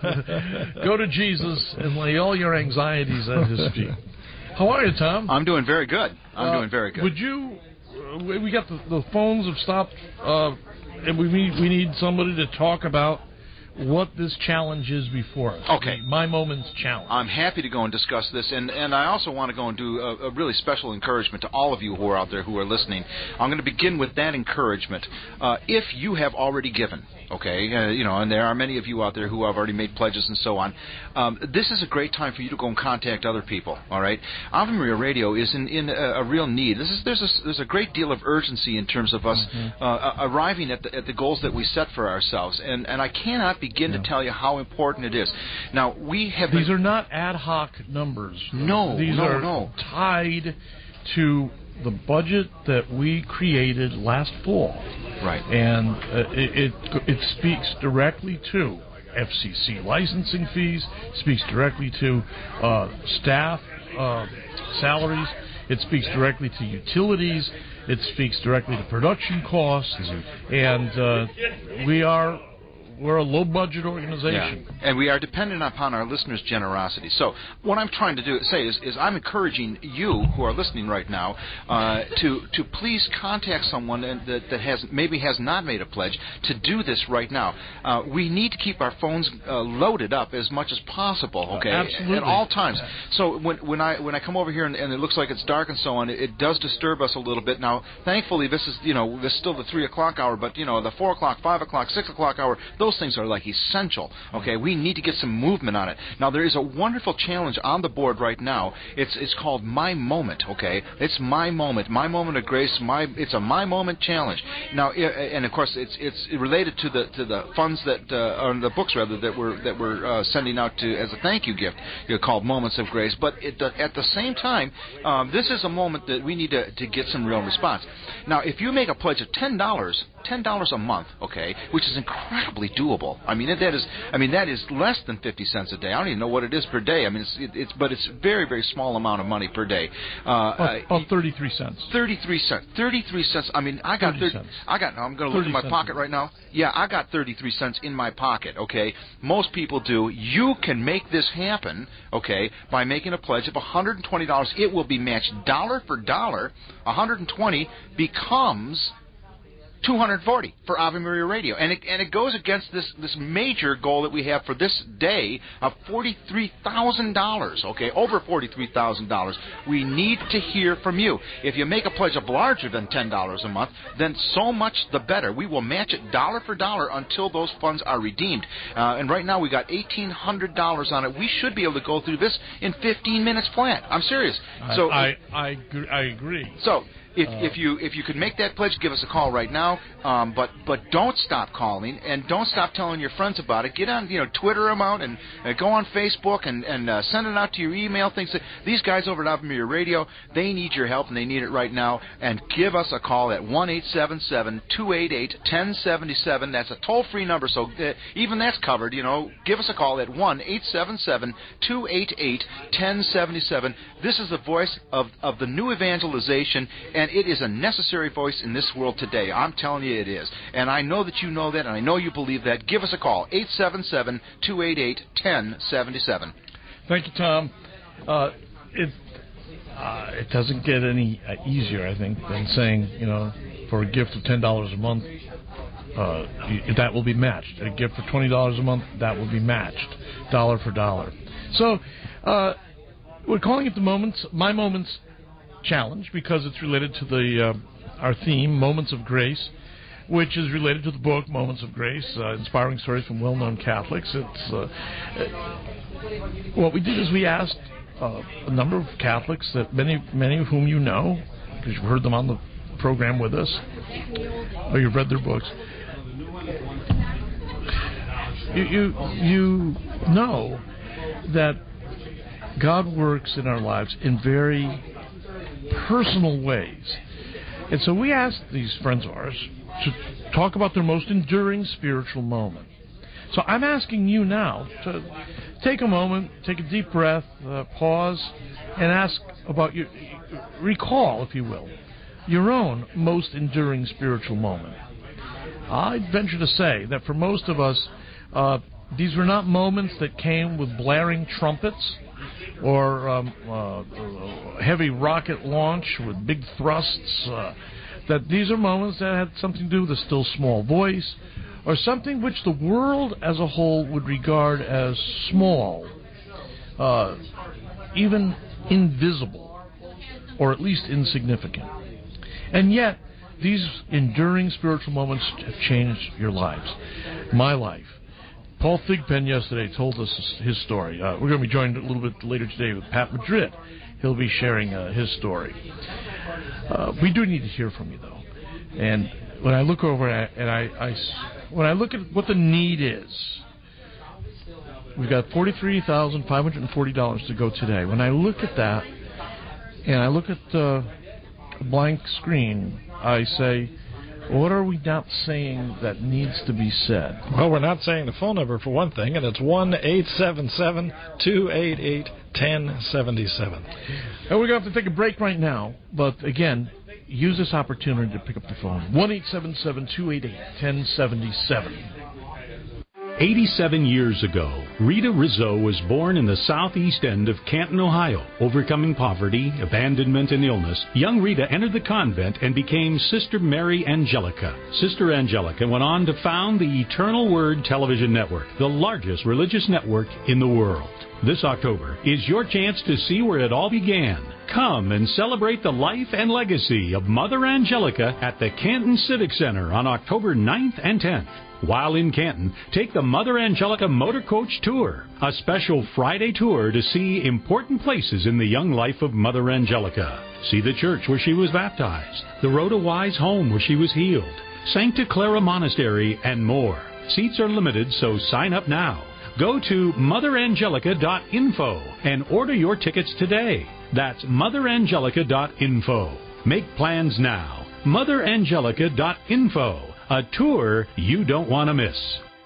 Go to Jesus and lay all your anxieties at His feet. How are you, Tom? I'm doing very good. I'm uh, doing very good. Would you? Uh, we got the, the phones have stopped, uh, and we need we need somebody to talk about what this challenge is before us. Okay. My Moments Challenge. I'm happy to go and discuss this, and, and I also want to go and do a, a really special encouragement to all of you who are out there who are listening. I'm going to begin with that encouragement. Uh, if you have already given, okay, uh, you know, and there are many of you out there who have already made pledges and so on, um, this is a great time for you to go and contact other people, all right? Ave Maria Radio is in, in a, a real need. This is, there's, a, there's a great deal of urgency in terms of us mm-hmm. uh, arriving at the, at the goals that we set for ourselves, and, and I cannot be begin to tell you how important it is. Now, we have... These been, are not ad hoc numbers. No, These no, are no. tied to the budget that we created last fall. Right. And uh, it, it it speaks directly to F C C licensing fees, speaks directly to uh, staff uh, salaries, it speaks directly to utilities, it speaks directly to production costs, mm-hmm. and uh, we are... We're a low-budget organization. Yeah. And we are dependent upon our listeners' generosity. So what I'm trying to do say is, is I'm encouraging you who are listening right now uh, to to please contact someone that, that has maybe has not made a pledge to do this right now. Uh, we need to keep our phones uh, loaded up as much as possible, okay, Absolutely. at all times. So when when I when I come over here and, and it looks like it's dark and so on, it, it does disturb us a little bit. Now, thankfully, this is you know this is still the three o'clock hour, but you know the four o'clock, five o'clock, six o'clock hour. Those things are like essential. Okay, we need to get some movement on it. Now, there is a wonderful challenge on the board right now. It's it's called My Moment. Okay, it's My Moment, My Moment of Grace. My it's a My Moment challenge. Now, and of course, it's it's related to the to the funds that uh, or the books rather that we're that we're uh, sending out to as a thank you gift. You know, called Moments of Grace. But it, uh, at the same time, um, this is a moment that we need to to get some real response. Now, if you make a pledge of ten dollars. ten dollars a month, okay, which is incredibly doable. I mean, that is, I mean, that is less than fifty cents a day. I don't even know what it is per day. I mean, it's, it, it's but it's very, very small amount of money per day. Uh, about, about thirty-three cents. Thirty-three cents. Thirty-three cents. I mean, I got thirty thirty. cents. I got. I'm going to look in my pocket right now. Yeah, I got thirty-three cents in my pocket. Okay, most people do. You can make this happen. Okay, by making a pledge of one hundred twenty dollars. It will be matched dollar for dollar. one hundred twenty becomes two hundred forty for Ave Maria Radio, and it, and it goes against this, this major goal that we have for this day of forty-three thousand dollars, okay, over forty-three thousand dollars. We need to hear from you. If you make a pledge of larger than ten dollars a month, then so much the better. We will match it dollar for dollar until those funds are redeemed. Uh, and right now we got eighteen hundred dollars on it. We should be able to go through this in fifteen minutes flat. I'm serious. So I, I, I, I agree. So If, uh, if you if you could make that pledge, give us a call right now. Um, but but don't stop calling and don't stop telling your friends about it. Get on, you know, Twitter them out and uh, go on Facebook and and uh, send it out to your email. Things that these guys over at Ave Maria Radio, they need your help and they need it right now. And give us a call at one eight seven seven two eight eight one zero seven seven. That's a toll free number, so uh, even that's covered. You know, give us a call at one eight seven seven two eight eight one zero seven seven. This is the voice of of the new evangelization. And it is a necessary voice in this world today. I'm telling you it is. And I know that you know that, and I know you believe that. Give us a call, eight seven seven two eight eight one zero seven seven. Thank you, Tom. Uh, it uh, it doesn't get any uh, easier, I think, than saying, you know, for a gift of ten dollars a month, uh, that will be matched. A gift for twenty dollars a month, that will be matched, dollar for dollar. So uh, we're calling it the Moments, My Moments Challenge, because it's related to the uh, our theme, Moments of Grace, which is related to the book Moments of Grace, uh, Inspiring Stories from Well-Known Catholics. It's uh, what we did is we asked uh, a number of Catholics that many many of whom you know, because you've heard them on the program with us, or you've read their books. You you, you know that God works in our lives in very personal ways. And so we asked these friends of ours to talk about their most enduring spiritual moment. So I'm asking you now to take a moment, take a deep breath, uh, pause, and ask about your, recall, if you will, your own most enduring spiritual moment. I'd venture to say that for most of us, uh, these were not moments that came with blaring trumpets or um, uh, heavy rocket launch with big thrusts, uh, that these are moments that had something to do with a still small voice, or something which the world as a whole would regard as small, uh, even invisible, or at least insignificant. And yet, these enduring spiritual moments have changed your lives, my life. Paul Thigpen yesterday told us his story. Uh, we're going to be joined a little bit later today with Pat Madrid. He'll be sharing uh, his story. Uh, we do need to hear from you, though. And when I look over at, and I, I, when I look at what the need is, we've got forty-three thousand five hundred forty dollars to go today. When I look at that, and I look at uh, a blank screen, I say, what are we not saying that needs to be said? Well, we're not saying the phone number for one thing, and it's one eight seven seven two eight eight one zero seven seven. And we're going to have to take a break right now, but again, use this opportunity to pick up the phone. one eight seven seven two eight eight one zero seven seven. eighty-seven years ago, Rita Rizzo was born in the southeast end of Canton, Ohio. Overcoming poverty, abandonment, and illness, young Rita entered the convent and became Sister Mary Angelica. Sister Angelica went on to found the Eternal Word Television Network, the largest religious network in the world. This October is your chance to see where it all began. Come and celebrate the life and legacy of Mother Angelica at the Canton Civic Center on October ninth and tenth. While in Canton, take the Mother Angelica Motor Coach Tour, a special Friday tour to see important places in the young life of Mother Angelica. See the church where she was baptized, the Rhoda Wise home where she was healed, Sancta Clara Monastery, and more. Seats are limited, so sign up now. Go to mother angelica dot info and order your tickets today. That's mother angelica dot info. Make plans now. mother angelica dot info. A tour you don't want to miss.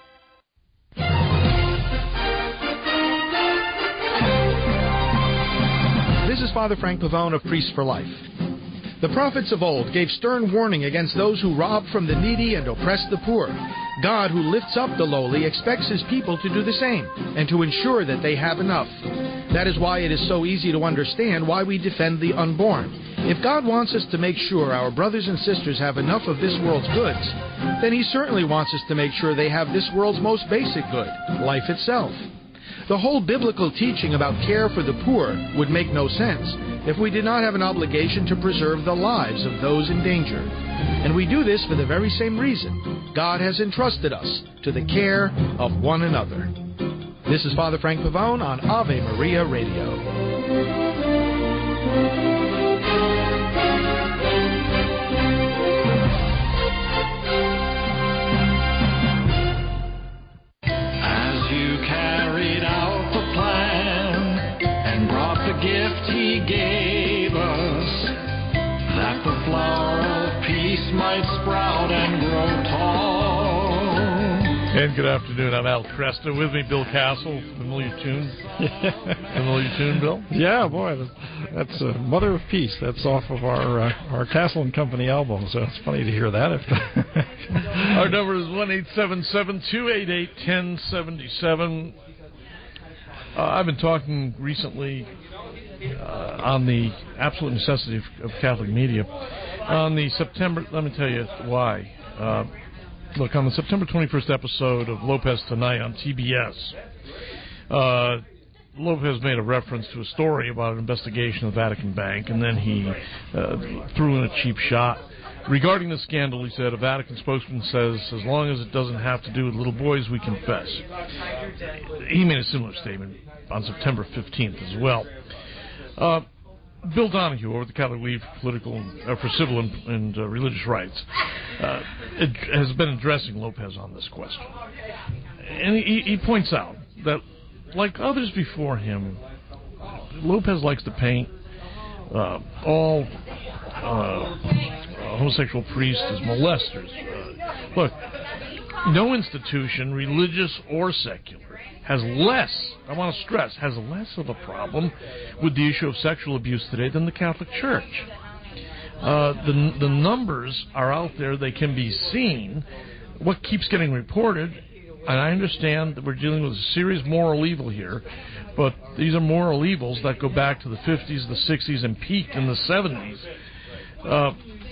This is Father Frank Pavone of Priests for Life. The prophets of old gave stern warning against those who rob from the needy and oppress the poor. God, who lifts up the lowly, expects his people to do the same and to ensure that they have enough. That is why it is so easy to understand why we defend the unborn. If God wants us to make sure our brothers and sisters have enough of this world's goods, then He certainly wants us to make sure they have this world's most basic good, life itself. The whole biblical teaching about care for the poor would make no sense if we did not have an obligation to preserve the lives of those in danger. And we do this for the very same reason. God has entrusted us to the care of one another. This is Father Frank Pavone on Ave Maria Radio. Gift He gave us, that the flower of peace might sprout and grow tall. And good afternoon, I'm Al Cresta. With me, Bill Castle. Familiar tune? Familiar tune, Bill? Yeah, boy, that's uh, Mother of Peace. That's off of our uh, our Castle and Company album, so it's funny to hear that. Our number is one eight seven seven, two eight eight, one zero seven seven. Uh, I've been talking recently uh, on the absolute necessity of, of Catholic media. On the September, let me tell you why. Uh, look, on the September twenty-first episode of Lopez Tonight on T B S, uh, Lopez made a reference to a story about an investigation of the Vatican Bank, and then he uh, threw in a cheap shot. Regarding the scandal, he said, a Vatican spokesman says, as long as it doesn't have to do with little boys, we confess. He made a similar statement on September fifteenth as well. Uh, Bill Donahue, over the Catholic League for, political, uh, for Civil and, and uh, Religious Rights, uh, it, has been addressing Lopez on this question. And he, he points out that, like others before him, Lopez likes to paint uh, all uh, homosexual priests as molesters. Uh, look, no institution, religious or secular, has less, I want to stress, has less of a problem with the issue of sexual abuse today than the Catholic Church. Uh, the, the numbers are out there, they can be seen. What keeps getting reported, and I understand that we're dealing with a serious moral evil here, but these are moral evils that go back to the fifties, the sixties, and peaked in the seventies. Uh,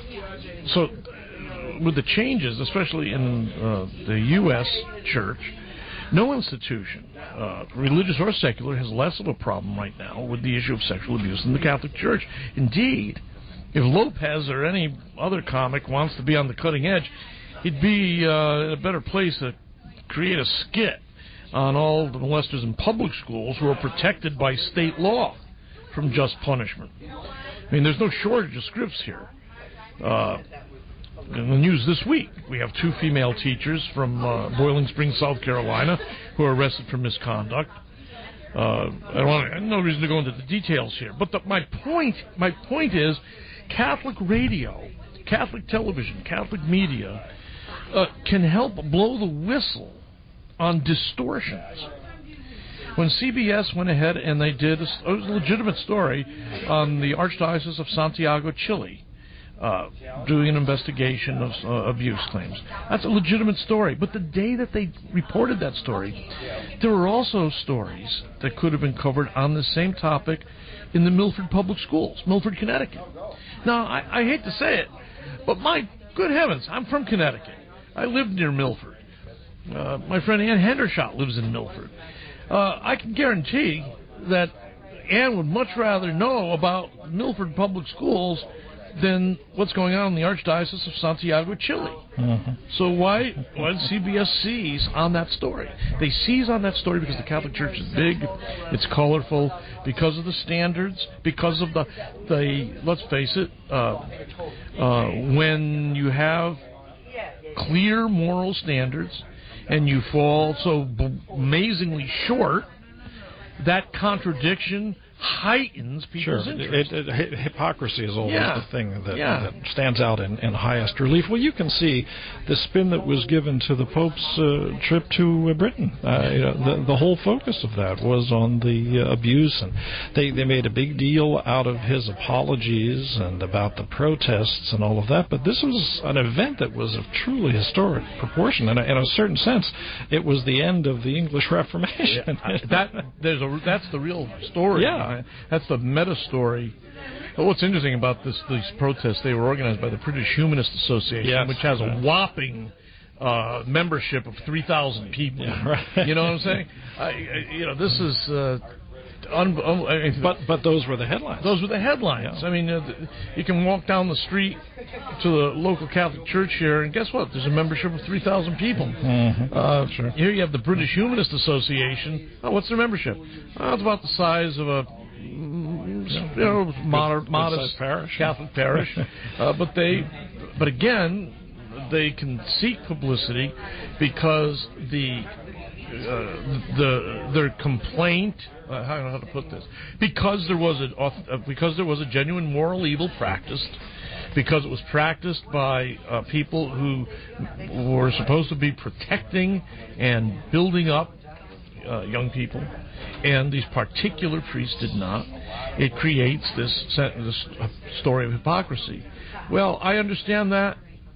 so, with the changes, especially in uh, the U S Church, no institution, uh, religious or secular, has less of a problem right now with the issue of sexual abuse than the Catholic Church. Indeed, if Lopez or any other comic wants to be on the cutting edge, he'd be uh, in a better place to create a skit on all the molesters in public schools who are protected by state law from just punishment. I mean, there's no shortage of scripts here. Uh, in the news this week, we have two female teachers from uh, Boiling Springs, South Carolina, who are arrested for misconduct. Uh, I don't want to, no reason to go into the details here, but the, my point, my point is, Catholic radio, Catholic television, Catholic media uh, can help blow the whistle on distortions. When C B S went ahead and they did a, a legitimate story on the Archdiocese of Santiago, Chile, uh, doing an investigation of uh, abuse claims, that's a legitimate story. But the day that they reported that story, there were also stories that could have been covered on the same topic in the Milford Public Schools, Milford, Connecticut. Now, I, I hate to say it, but my good heavens, I'm from Connecticut. I live near Milford. Uh, my friend Ann Hendershot lives in Milford. Uh, I can guarantee that Ann would much rather know about Milford Public Schools than what's going on in the Archdiocese of Santiago, Chile. Mm-hmm. So why why did C B S seize on that story? They seize on that story because the Catholic Church is big, it's colorful, because of the standards, because of the, the let's face it, uh, uh, when you have clear moral standards and you fall so b- amazingly short, that contradiction heightens people's sure. interest. It, it, it, hypocrisy is always Yeah. the thing that, Yeah. that stands out in, in highest relief. Well, you can see the spin that was given to the Pope's uh, trip to uh, Britain. Uh, you know, the, the whole focus of that was on the uh, abuse, and they, they made a big deal out of his apologies and about the protests and all of that. But this was an event that was of truly historic proportion. And in a certain sense, it was the end of the English Reformation. Yeah, that there's a that's the real story. Yeah, that's the meta story. But what's interesting about this these protests? They were organized by the British Humanist Association, yes. which has a whopping uh, membership of three thousand people. Yeah, right. You know what I'm saying? I, I, you know, this is. Uh, Un- un- I mean, but but those were the headlines. Those were the headlines. Yeah. I mean, uh, you can walk down the street to the local Catholic church here, and guess what? There's a membership of three thousand people. Mm-hmm. Uh, sure. Here you have the British Humanist Association. Oh, what's their membership? Oh, it's about the size of a you know moder- modest parish. Catholic parish. uh, but they, but again, they can seek publicity because the. Uh, the their complaint. Uh, I don't know how to put this. Because there was a uh, because there was a genuine moral evil practiced, because it was practiced by uh, people who were supposed to be protecting and building up uh, young people, and these particular priests did not. It creates this, this story of hypocrisy. Well, I understand that.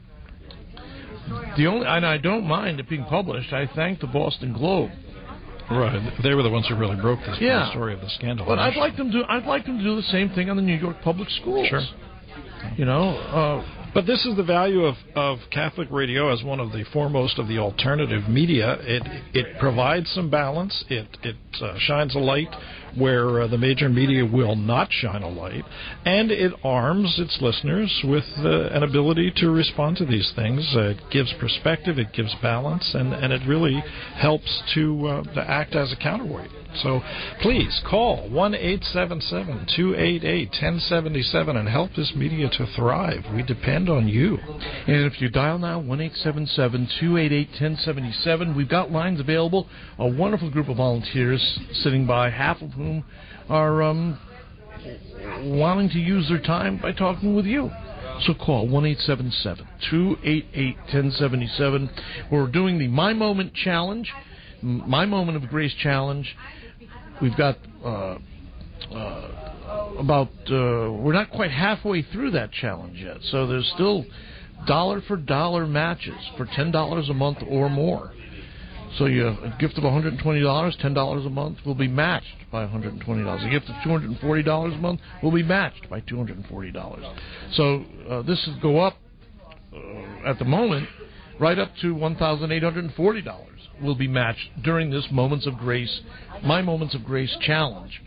The only, and I don't mind it being published. I thank the Boston Globe. Right, they were the ones who really broke this yeah. story of the scandal. But I'd like them to. I'd like them to do the same thing on the New York public schools. Sure. You know. Uh, but this is the value of, of Catholic radio as one of the foremost of the alternative media. It it provides some balance. It it uh, shines a light where uh, the major media will not shine a light, and it arms its listeners with uh, an ability to respond to these things. Uh, it gives perspective, it gives balance, and, and it really helps to, uh, to act as a counterweight. So please call one eight seven seven, two eight eight, one zero seven seven and help this media to thrive. We depend on you. And if you dial now, one eight seven seven, two eight eight, one zero seven seven, we've got lines available. A wonderful group of volunteers sitting by, half of whom are um, wanting to use their time by talking with you. So call one eight seven seven, two eight eight, one zero seven seven. We're doing the My Moment Challenge, My Moment of Grace Challenge. We've got uh, uh, about, uh, we're not quite halfway through that challenge yet, so there's still dollar for dollar matches for ten dollars a month or more. So you have a gift of one hundred twenty dollars, ten dollars a month will be matched by one hundred twenty dollars. A gift of two hundred forty dollars a month will be matched by two hundred forty dollars. So uh, this will go up uh, at the moment right up to one thousand eight hundred forty dollars will be matched during this Moments of Grace, My Moments of Grace Challenge.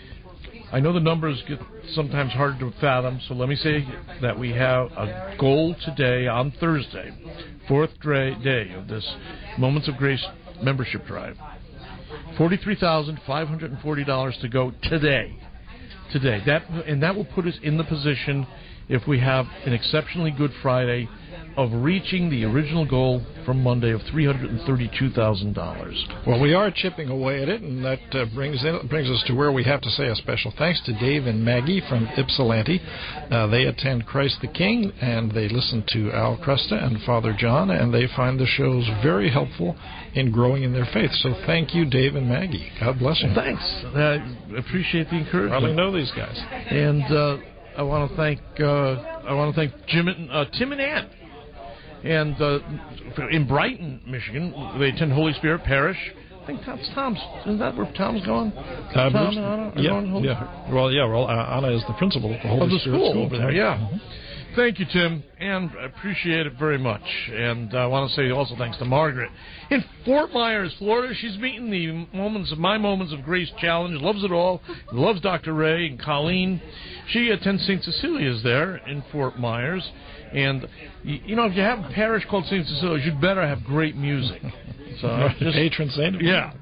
I know the numbers get sometimes hard to fathom, so let me say that we have a goal today on Thursday, fourth day of this Moments of Grace membership drive. forty-three thousand five hundred forty dollars to go today. Today. That and that will put us in the position, if we have an exceptionally good Friday, of reaching the original goal from Monday of three hundred thirty-two thousand dollars. Well, we are chipping away at it, and that uh, brings in, brings us to where we have to say a special thanks to Dave and Maggie from Ypsilanti. Uh, they attend Christ the King, and they listen to Al Kresta and Father John, and they find the shows very helpful in growing in their faith. So thank you, Dave and Maggie. God bless you. Well, thanks. I appreciate the encouragement. Probably know these guys. And uh, I want to thank uh, I want to thank Jim and, uh, Tim and Ann. And uh, in Brighton, Michigan, they attend Holy Spirit Parish. I think Tom's, Tom's isn't that where Tom's going? Uh, Tom and Anna are yeah, going to Holy yeah. Well, yeah. Well, uh, Anna is the principal of the Holy of the Spirit school, school over there. Yeah. Mm-hmm. Thank you, Tim, and I appreciate it very much. And I want to say also thanks to Margaret in Fort Myers, Florida. She's meeting the moments of My Moments of Grace Challenge. Loves it all. Loves Doctor Ray and Colleen. She attends Saint Cecilia's there in Fort Myers. And, you know, if you have a parish called Saint Cecilia's, you'd better have great music. So just, patron saint. Yeah.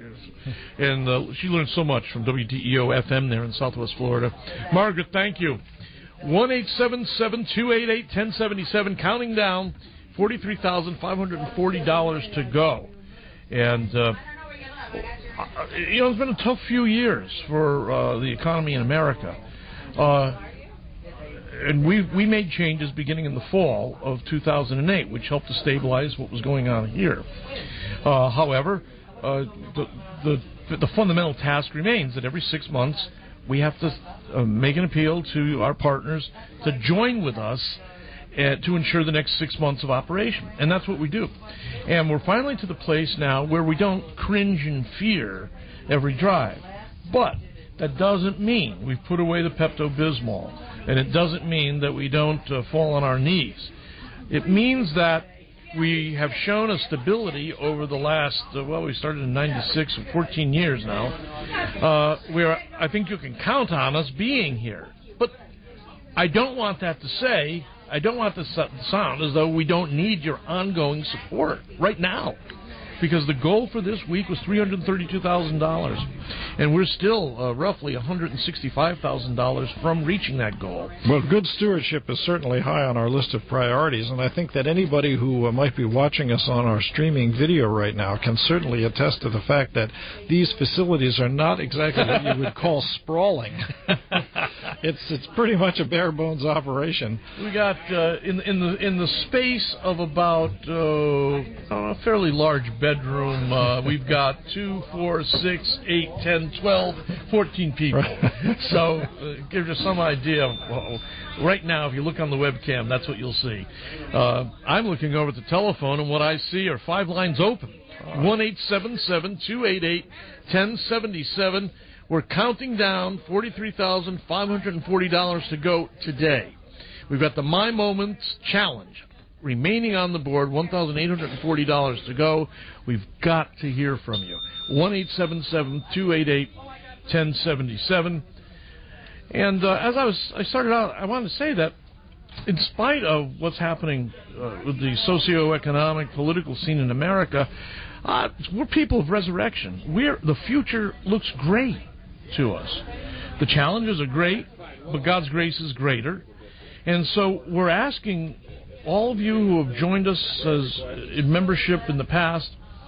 And uh, she learned so much from W D E O F M there in Southwest Florida. Margaret, thank you. one eight seven seven, two eight eight, one zero seven seven, counting down, forty-three thousand five hundred forty dollars to go. And uh, you know, it's been a tough few years for uh, the economy in America. Uh, and we we made changes beginning in the fall of two thousand eight, which helped to stabilize what was going on here. Uh, however, uh, the, the the fundamental task remains that every six months we have to uh, make an appeal to our partners to join with us uh, to ensure the next six months of operation. And that's what we do. And we're finally to the place now where we don't cringe in fear every drive. But that doesn't mean we've put away the Pepto-Bismol. And it doesn't mean that we don't uh, fall on our knees. It means that we have shown a stability over the last, uh, well, we started in ninety-six, so fourteen years now, uh, where I think you can count on us being here. But I don't want that to say, I don't want this to sound as though we don't need your ongoing support right now. Because the goal for this week was three hundred thirty-two thousand dollars. And we're still uh, roughly one hundred sixty-five thousand dollars from reaching that goal. Well, good stewardship is certainly high on our list of priorities, and I think that anybody who uh, might be watching us on our streaming video right now can certainly attest to the fact that these facilities are not exactly what you would call sprawling. It's it's pretty much a bare bones operation. We got uh, in in the in the space of about uh, a fairly large bedroom. Uh, we've got two, four, six, eight, ten, twelve, fourteen people. Right. So uh, give you some idea. Of, well, right now, if you look on the webcam, that's what you'll see. Uh, I'm looking over at the telephone, and what I see are five lines open. One eight seven seven two eight eight ten seventy seven. We're counting down forty-three thousand five hundred forty dollars to go today. We've got the My Moments Challenge remaining on the board, one thousand eight hundred forty dollars to go. We've got to hear from you. one eight seven seven two eight eight ten seventy seven. And uh, as I was, I started out, I wanted to say that in spite of what's happening uh, with the socioeconomic, political scene in America, uh, we're people of resurrection. We're, the future looks great to us. The challenges are great, but God's grace is greater. And so we're asking all of you who have joined us as in membership in the past,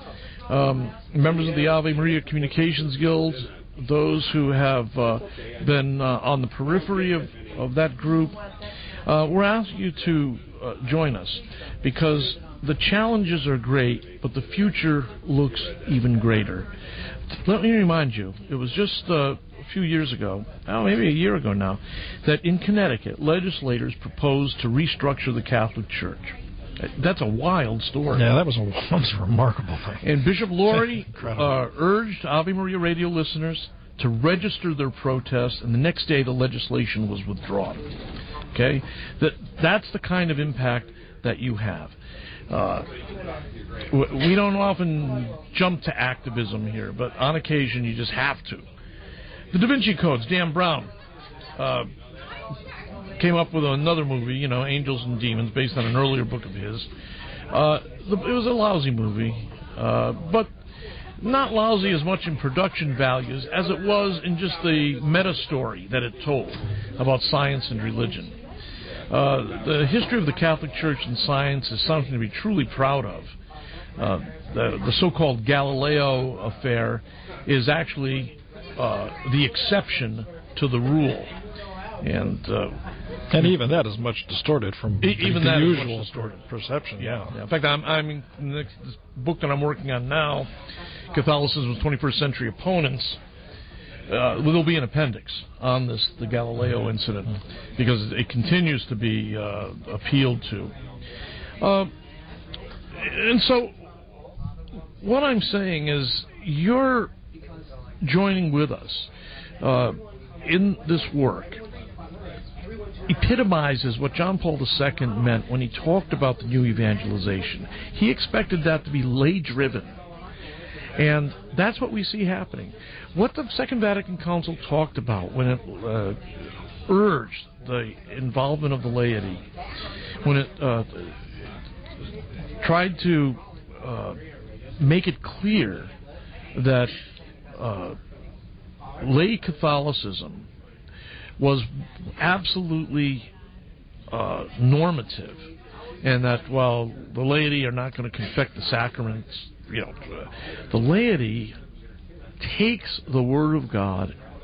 um, members of the Ave Maria Communications Guild, those who have uh, been uh, on the periphery of, of that group, uh, we're asking you to uh, join us because the challenges are great, but the future looks even greater. Let me remind you, it was just uh, a few years ago, oh, maybe a year ago now, that in Connecticut, legislators proposed to restructure the Catholic Church. That's a wild story. Yeah, that was a, that was a remarkable thing. And Bishop Laurie uh, urged Ave Maria Radio listeners to register their protest, and the next day the legislation was withdrawn. Okay? That That's the kind of impact that you have. Uh, we don't often jump to activism here, but on occasion you just have to. The Da Vinci Codes, Dan Brown uh, came up with another movie, you know, Angels and Demons, based on an earlier book of his. Uh, the, it was a lousy movie, uh, but not lousy as much in production values as it was in just the meta story that it told about science and religion. Uh, the history of the Catholic Church and science is something to be truly proud of. Uh, the, the so-called Galileo affair is actually uh, the exception to the rule. And uh, and even that is much distorted from e- even the that usual is much distorted. perception. Yeah. yeah. In fact, I'm, I'm in the next this book that I'm working on now, Catholicism's twenty-first Century Opponents. Uh, there'll be an appendix on this, the Galileo incident, because it continues to be uh, appealed to. Uh, and so, what I'm saying is, you're joining with us uh, in this work. Epitomizes what John Paul the Second meant when he talked about the new evangelization. He expected that to be lay-driven. And that's what we see happening. What the Second Vatican Council talked about when it uh, urged the involvement of the laity, when it uh, tried to uh, make it clear that uh, lay Catholicism was absolutely uh, normative, and that while the laity are not going to confect the sacraments, you know, the laity takes the Word of God